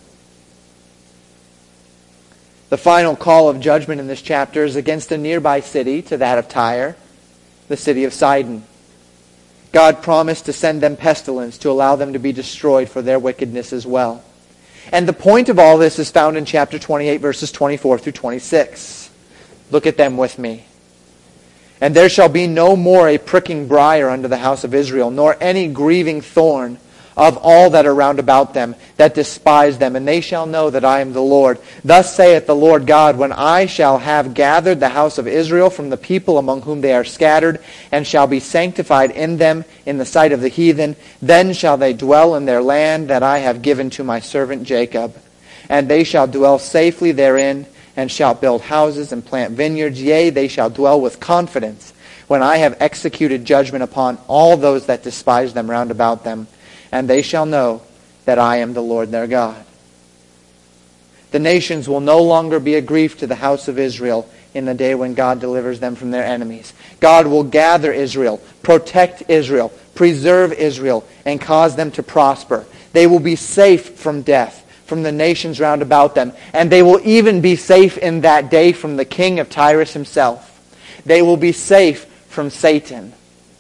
The final call of judgment in this chapter is against a nearby city to that of Tyre, the city of Sidon. God promised to send them pestilence to allow them to be destroyed for their wickedness as well. And the point of all this is found in chapter twenty-eight, verses twenty-four through twenty-six. Look at them with me. And there shall be no more a pricking briar under the house of Israel, nor any grieving thorn of all that are round about them, that despise them, and they shall know that I am the Lord. Thus saith the Lord God, when I shall have gathered the house of Israel from the people among whom they are scattered, and shall be sanctified in them in the sight of the heathen, then shall they dwell in their land that I have given to my servant Jacob. And they shall dwell safely therein, and shall build houses and plant vineyards. Yea, they shall dwell with confidence, when I have executed judgment upon all those that despise them round about them. And they shall know that I am the Lord their God. The nations will no longer be a grief to the house of Israel in the day when God delivers them from their enemies. God will gather Israel, protect Israel, preserve Israel, and cause them to prosper. They will be safe from death, from the nations round about them. And they will even be safe in that day from the king of Tyrus himself. They will be safe from Satan.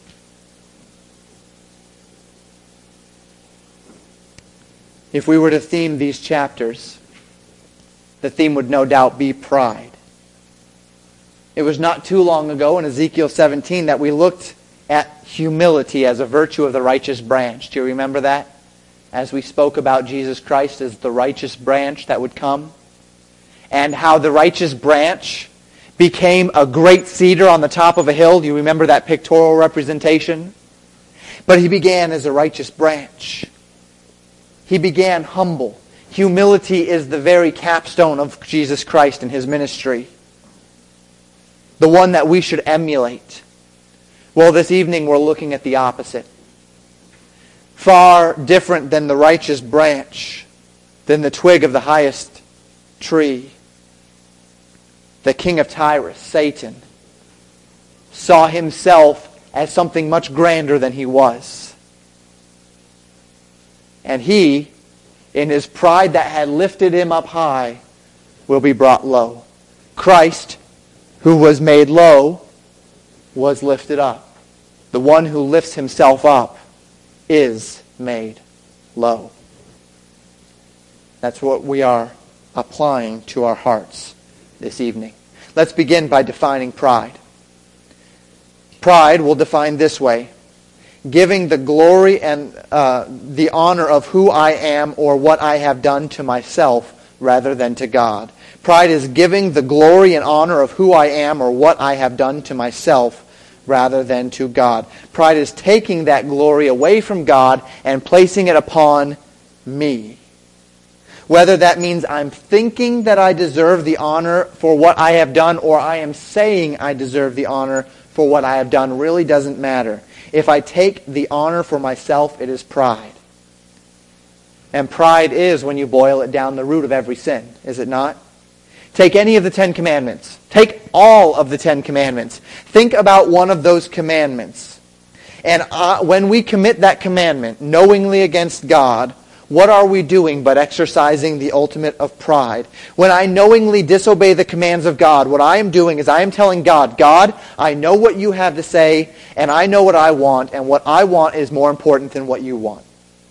If we were to theme these chapters, the theme would no doubt be pride. It was not too long ago in Ezekiel seventeen that we looked at humility as a virtue of the righteous branch. Do you remember that? As we spoke about Jesus Christ as the righteous branch that would come. And how the righteous branch became a great cedar on the top of a hill. Do you remember that pictorial representation? But he began as a righteous branch. He began humble. Humility is the very capstone of Jesus Christ and his ministry. The one that we should emulate. Well, this evening we're looking at the opposite. Far different than the righteous branch, than the twig of the highest tree. The king of Tyrus, Satan, saw himself as something much grander than he was. And he, in his pride that had lifted him up high, will be brought low. Christ, who was made low, was lifted up. The one who lifts himself up is made low. That's what we are applying to our hearts this evening. Let's begin by defining pride. Pride we'll define this way: giving the glory and uh, the honor of who I am or what I have done to myself rather than to God. Pride is giving the glory and honor of who I am or what I have done to myself rather than to God. Pride is taking that glory away from God and placing it upon me. Whether that means I'm thinking that I deserve the honor for what I have done, or I am saying I deserve the honor for what I have done, really doesn't matter. If I take the honor for myself, it is pride. And pride is, when you boil it down, the root of every sin, is it not? Take any of the Ten Commandments. Take all of the Ten Commandments. Think about one of those commandments. And uh, when we commit that commandment knowingly against God, what are we doing but exercising the ultimate of pride? When I knowingly disobey the commands of God, what I am doing is I am telling God, God, I know what you have to say, and I know what I want, and what I want is more important than what you want.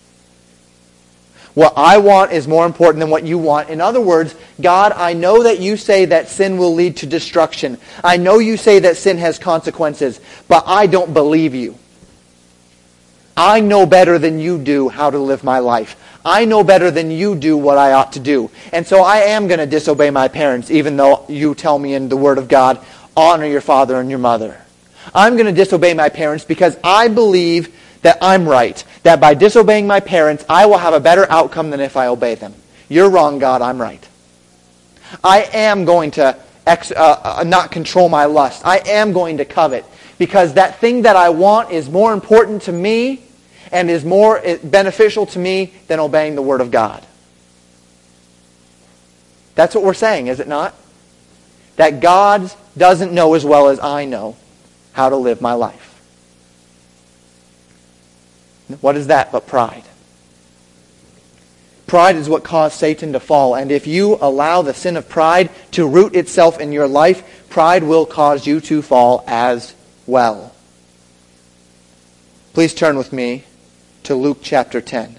What I want is more important than what you want. In other words, God, I know that you say that sin will lead to destruction. I know you say that sin has consequences, but I don't believe you. I know better than you do how to live my life. I know better than you do what I ought to do. And so I am going to disobey my parents, even though you tell me in the Word of God, honor your father and your mother. I'm going to disobey my parents because I believe that I'm right. That by disobeying my parents, I will have a better outcome than if I obey them. You're wrong, God. I'm right. I am going to ex- uh, uh, not control my lust. I am going to covet because that thing that I want is more important to me and is more beneficial to me than obeying the Word of God. That's what we're saying, is it not? That God doesn't know as well as I know how to live my life. What is that but pride? Pride is what caused Satan to fall. And if you allow the sin of pride to root itself in your life, pride will cause you to fall as well. Please turn with me to Luke chapter ten.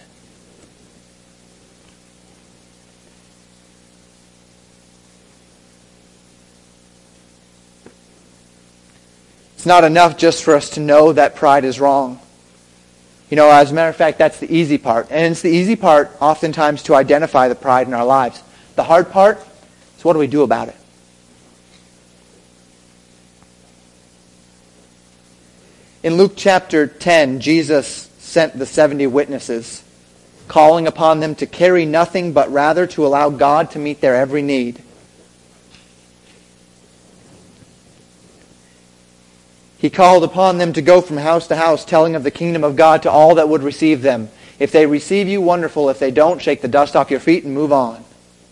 It's not enough just for us to know that pride is wrong. You know, as a matter of fact, that's the easy part. And it's the easy part oftentimes to identify the pride in our lives. The hard part is, what do we do about it? In Luke chapter ten, Jesus sent the seventy witnesses, calling upon them to carry nothing, but rather to allow God to meet their every need. He called upon them to go from house to house, telling of the kingdom of God to all that would receive them. If they receive you, wonderful. If they don't, shake the dust off your feet and move on.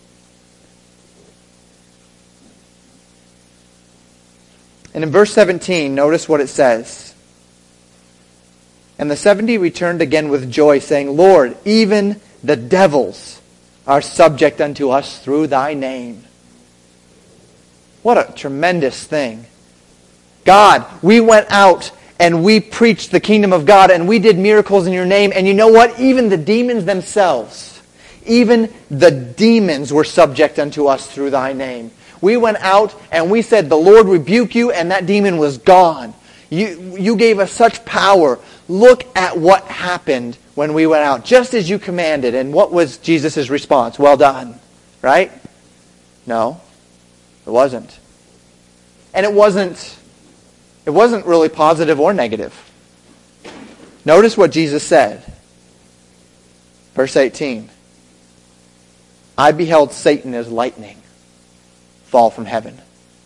And in verse seventeen, notice what it says. And the seventy returned again with joy, saying, Lord, even the devils are subject unto us through thy name. What a tremendous thing. God, we went out and we preached the kingdom of God and we did miracles in your name. And you know what? Even the demons themselves, even the demons were subject unto us through thy name. We went out and we said, the Lord rebuke you, and that demon was gone. You, you gave us such power. Look at what happened when we went out, just as you commanded. And what was Jesus' response? Well done. Right? No, it wasn't. And it wasn't It wasn't really positive or negative. Notice what Jesus said. Verse eighteen. I beheld Satan as lightning fall from heaven.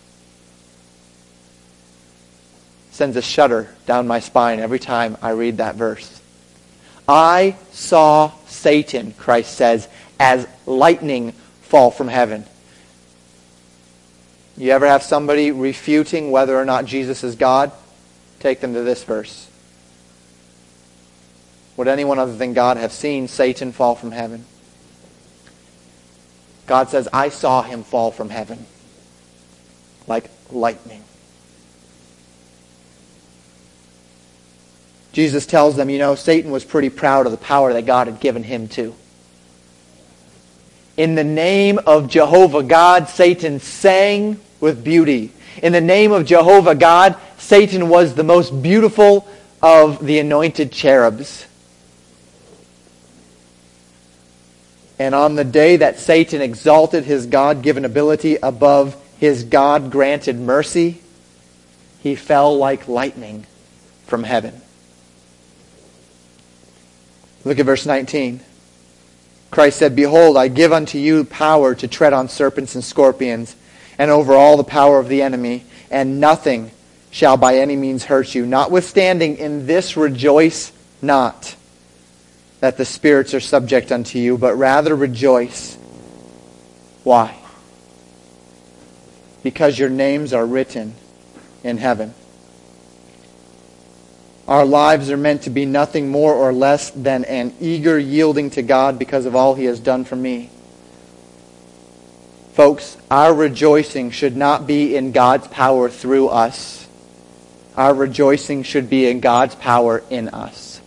Sends a shudder down my spine every time I read that verse. I saw Satan, Christ says, as lightning fall from heaven. You ever have somebody refuting whether or not Jesus is God? Take them to this verse. Would anyone other than God have seen Satan fall from heaven? God says, I saw him fall from heaven like lightning. Jesus tells them, you know, Satan was pretty proud of the power that God had given him too. In the name of Jehovah God, Satan sang with beauty. In the name of Jehovah God, Satan was the most beautiful of the anointed cherubs. And on the day that Satan exalted his God-given ability above his God-granted mercy, he fell like lightning from heaven. Look at verse nineteen. Christ said, Behold, I give unto you power to tread on serpents and scorpions, and over all the power of the enemy, and nothing shall by any means hurt you. Notwithstanding, in this rejoice not, that the spirits are subject unto you, but rather rejoice. Why? Because your names are written in heaven. Our lives are meant to be nothing more or less than an eager yielding to God because of all He has done for me. Folks, our rejoicing should not be in God's power through us. Our rejoicing should be in God's power in us.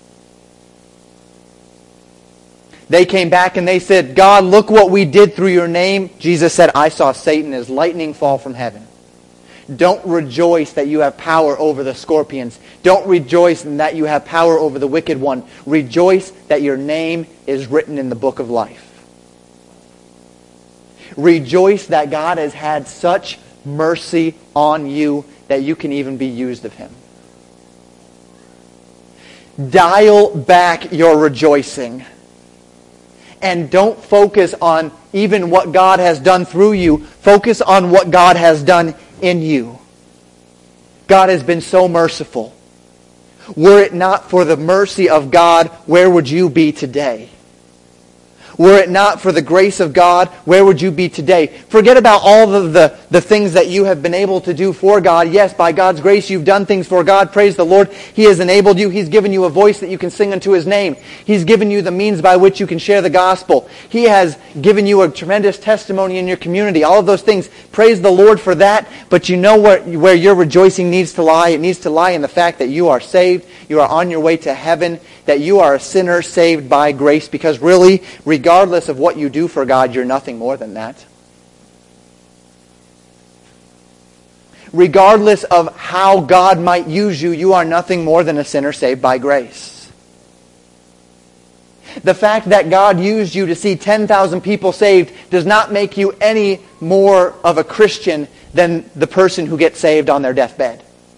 They came back and they said, God, look what we did through your name. Jesus said, I saw Satan as lightning fall from heaven. Don't rejoice that you have power over the scorpions. Don't rejoice in that you have power over the wicked one. Rejoice that your name is written in the book of life. Rejoice that God has had such mercy on you that you can even be used of Him. Dial back your rejoicing. And don't focus on even what God has done through you. Focus on what God has done in you. God has been so merciful. Were it not for the mercy of God, where would you be today? Were it not for the grace of God, where would you be today? Forget about all of the, the things that you have been able to do for God. Yes, by God's grace you've done things for God. Praise the Lord. He has enabled you. He's given you a voice that you can sing unto His name. He's given you the means by which you can share the gospel. He has given you a tremendous testimony in your community. All of those things. Praise the Lord for that. But you know where, where your rejoicing needs to lie? It needs to lie in the fact that you are saved. You are on your way to heaven. That you are a sinner saved by grace. Because really, regardless of what you do for God, you're nothing more than that. Regardless of how God might use you, you are nothing more than a sinner saved by grace. The fact that God used you to see ten thousand people saved does not make you any more of a Christian than the person who gets saved on their deathbed.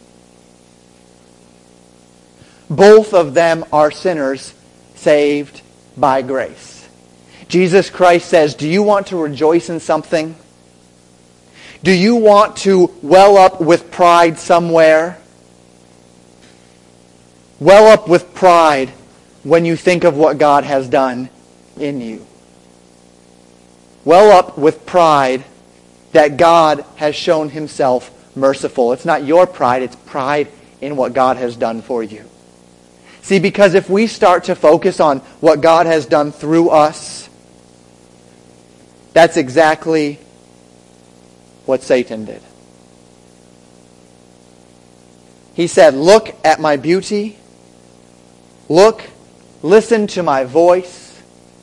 Both of them are sinners saved by grace. Jesus Christ says, do you want to rejoice in something? Do you want to well up with pride somewhere? Well up with pride when you think of what God has done in you. Well up with pride that God has shown Himself merciful. It's not your pride, it's pride in what God has done for you. See, because if we start to focus on what God has done through us, that's exactly what Satan did. He said, look at my beauty. Look, listen to my voice.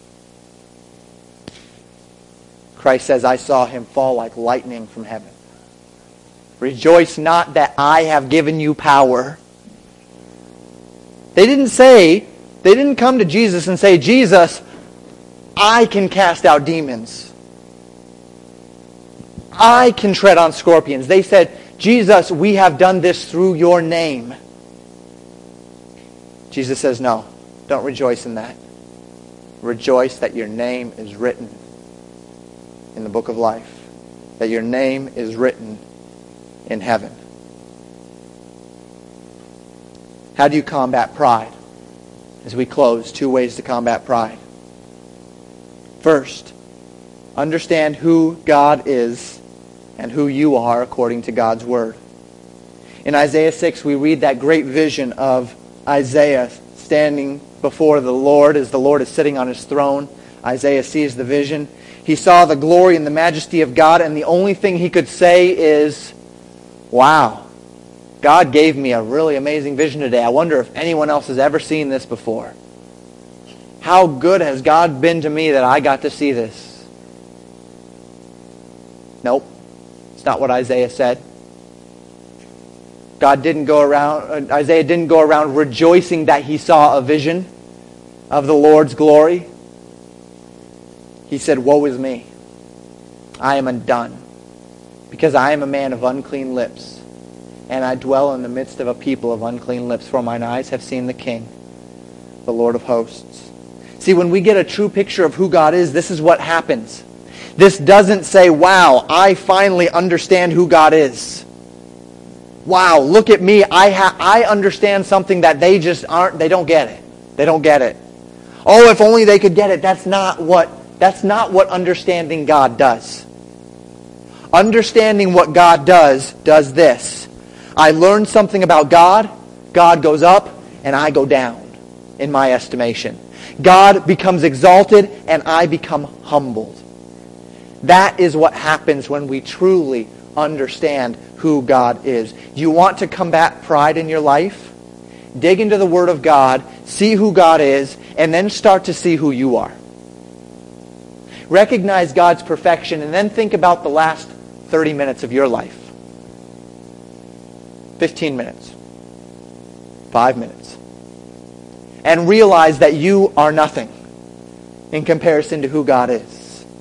Christ says, I saw Him fall like lightning from heaven. Rejoice not that I have given you power. They didn't say, they didn't come to Jesus and say, Jesus, I can cast out demons. I can tread on scorpions. They said, Jesus, we have done this through your name. Jesus says, no, don't rejoice in that. Rejoice that your name is written in the book of life. That your name is written in heaven. How do you combat pride? As we close, two ways to combat pride. First, understand who God is and who you are according to God's Word. In Isaiah six, we read that great vision of Isaiah standing before the Lord as the Lord is sitting on His throne. Isaiah sees the vision. He saw the glory and the majesty of God, and the only thing he could say is, wow, God gave me a really amazing vision today. I wonder if anyone else has ever seen this before. How good has God been to me that I got to see this? Nope. It's not what Isaiah said. God didn't go around, Isaiah didn't go around rejoicing that he saw a vision of the Lord's glory. He said, woe is me. I am undone, because I am a man of unclean lips, and I dwell in the midst of a people of unclean lips, for mine eyes have seen the King, the Lord of hosts. See, when we get a true picture of who God is, this is what happens. This doesn't say, wow, I finally understand who God is. Wow, look at me. I ha- I understand something that they just aren't, they don't get it. They don't get it. Oh, if only they could get it. That's not what, that's not what understanding God does. Understanding what God does, does this. I learn something about God. God goes up and I go down in my estimation. God becomes exalted and I become humbled. That is what happens when we truly understand who God is. Do you want to combat pride in your life? Dig into the Word of God, see who God is, and then start to see who you are. Recognize God's perfection, and then think about the last thirty minutes of your life. fifteen minutes. Five minutes. And realize that you are nothing in comparison to who God is.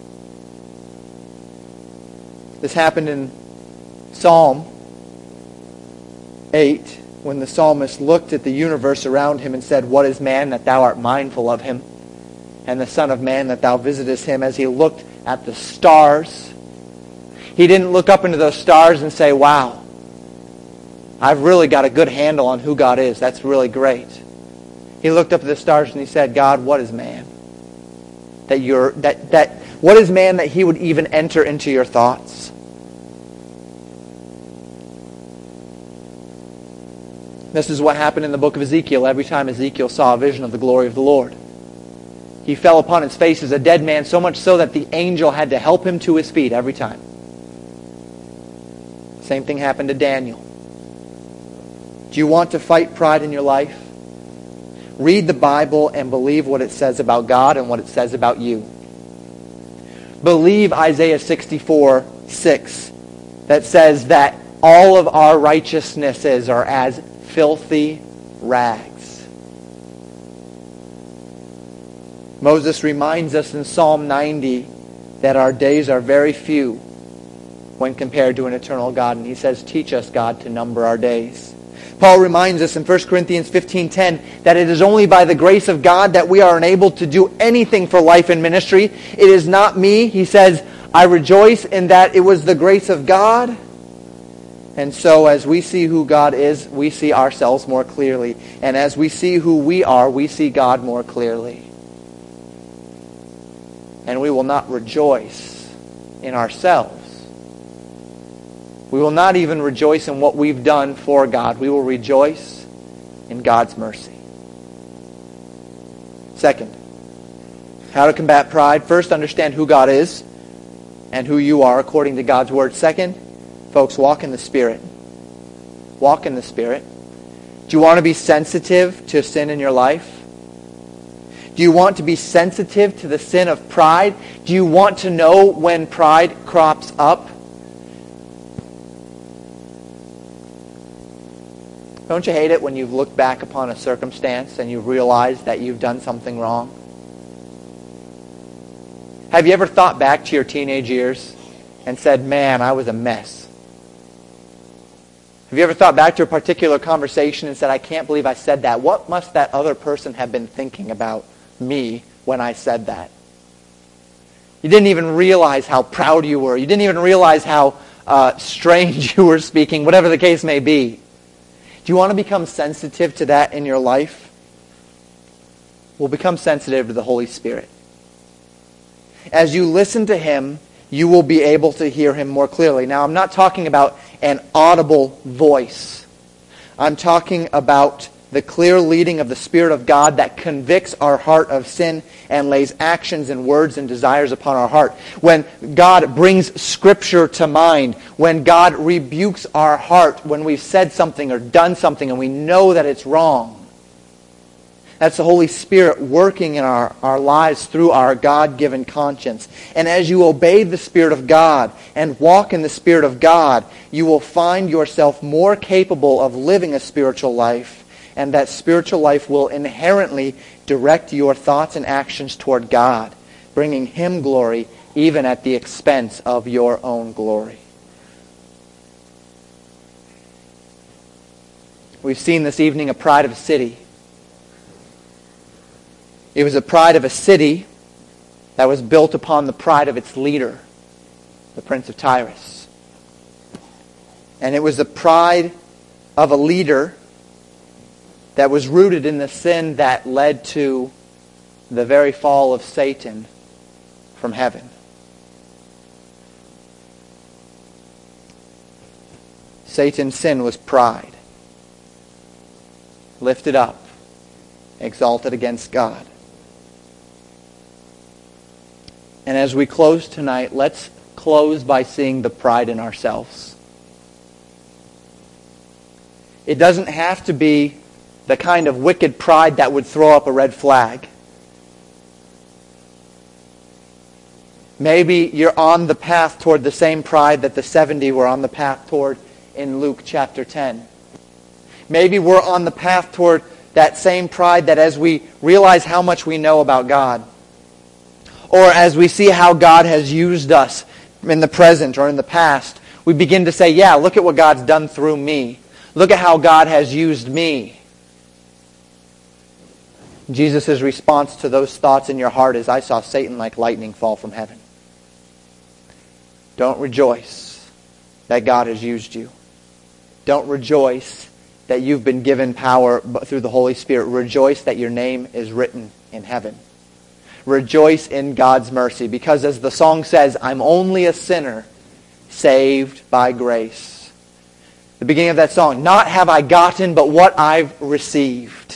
This happened in Psalm eight, when the psalmist looked at the universe around him and said, what is man that thou art mindful of him, and the son of man that thou visitest him? As he looked at the stars, he didn't look up into those stars and say, wow, I've really got a good handle on who God is. That's really great. He looked up at the stars and he said, God, what is man? That you're that that what is man that he would even enter into your thoughts? This is what happened in the book of Ezekiel. Every time Ezekiel saw a vision of the glory of the Lord, he fell upon his face as a dead man, so much so that the angel had to help him to his feet every time. Same thing happened to Daniel. Do you want to fight pride in your life? Read the Bible and believe what it says about God and what it says about you. Believe Isaiah sixty-four six that says that all of our righteousnesses are as filthy rags. Moses reminds us in Psalm ninety that our days are very few when compared to an eternal God. And he says, teach us, God, to number our days. Paul reminds us in First Corinthians fifteen ten that it is only by the grace of God that we are enabled to do anything for life and ministry. It is not me. He says, I rejoice in that it was the grace of God. And so as we see who God is, we see ourselves more clearly. And as we see who we are, we see God more clearly. And we will not rejoice in ourselves. We will not even rejoice in what we've done for God. We will rejoice in God's mercy. Second, how to combat pride. First, understand who God is and who you are according to God's Word. Second, folks, walk in the Spirit. Walk in the Spirit. Do you want to be sensitive to sin in your life? Do you want to be sensitive to the sin of pride? Do you want to know when pride crops up? Don't you hate it when you've looked back upon a circumstance and you realize that you've done something wrong? Have you ever thought back to your teenage years and said, man, I was a mess? Have you ever thought back to a particular conversation and said, I can't believe I said that? What must that other person have been thinking about me when I said that? You didn't even realize how proud you were. You didn't even realize how uh, strange you were speaking, whatever the case may be. Do you want to become sensitive to that in your life? Well, become sensitive to the Holy Spirit. As you listen to Him, you will be able to hear Him more clearly. Now, I'm not talking about an audible voice. I'm talking about the clear leading of the Spirit of God that convicts our heart of sin and lays actions and words and desires upon our heart. When God brings Scripture to mind, when God rebukes our heart, when we've said something or done something and we know that it's wrong. That's the Holy Spirit working in our, our lives through our God-given conscience. And as you obey the Spirit of God and walk in the Spirit of God, you will find yourself more capable of living a spiritual life. And that spiritual life will inherently direct your thoughts and actions toward God, bringing Him glory even at the expense of your own glory. We've seen this evening a pride of a city. It was a pride of a city that was built upon the pride of its leader, the Prince of Tyrus. And it was the pride of a leader that was rooted in the sin that led to the very fall of Satan from heaven. Satan's sin was pride. Lifted up, exalted against God. And as we close tonight, let's close by seeing the pride in ourselves. It doesn't have to be the kind of wicked pride that would throw up a red flag. Maybe you're on the path toward the same pride that the seventy were on the path toward in Luke chapter ten. Maybe we're on the path toward that same pride that as we realize how much we know about God, or as we see how God has used us in the present or in the past, we begin to say, yeah, look at what God's done through me. Look at how God has used me. Jesus' response to those thoughts in your heart is, I saw Satan like lightning fall from heaven. Don't rejoice that God has used you. Don't rejoice that you've been given power through the Holy Spirit. Rejoice that your name is written in heaven. Rejoice in God's mercy, because as the song says, I'm only a sinner saved by grace. The beginning of that song, not have I gotten, but what I've received.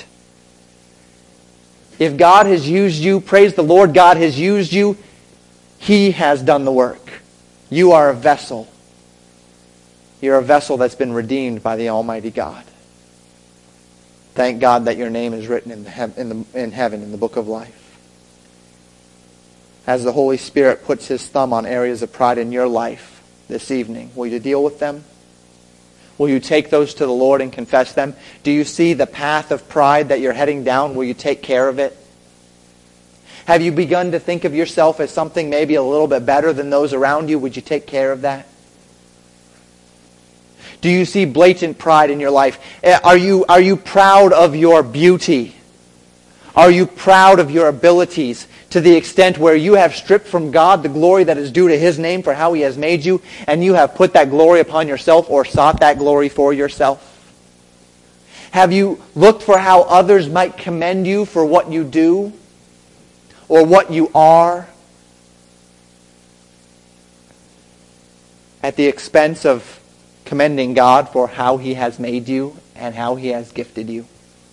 If God has used you, praise the Lord, God has used you. He has done the work. You are a vessel. You're a vessel that's been redeemed by the Almighty God. Thank God that your name is written in, the he- in, the, in heaven, in the book of life. As the Holy Spirit puts His thumb on areas of pride in your life this evening, will you deal with them? Will you take those to the Lord and confess them? Do you see the path of pride that you're heading down? Will you take care of it? Have you begun to think of yourself as something maybe a little bit better than those around you? Would you take care of that? Do you see blatant pride in your life? Are you, are you proud of your beauty? Are you proud of your abilities to the extent where you have stripped from God the glory that is due to His name for how He has made you, and you have put that glory upon yourself or sought that glory for yourself? Have you looked for how others might commend you for what you do or what you are at the expense of commending God for how He has made you and how He has gifted you?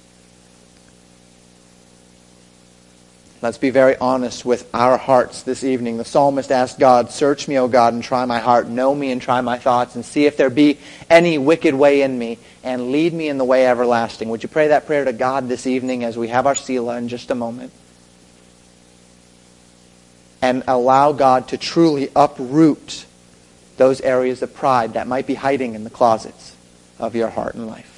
Let's be very honest with our hearts this evening. The psalmist asked God, "Search me, O God, and try my heart. Know me and try my thoughts, and see if there be any wicked way in me, and lead me in the way everlasting." Would you pray that prayer to God this evening as we have our Selah in just a moment? And allow God to truly uproot those areas of pride that might be hiding in the closets of your heart and life.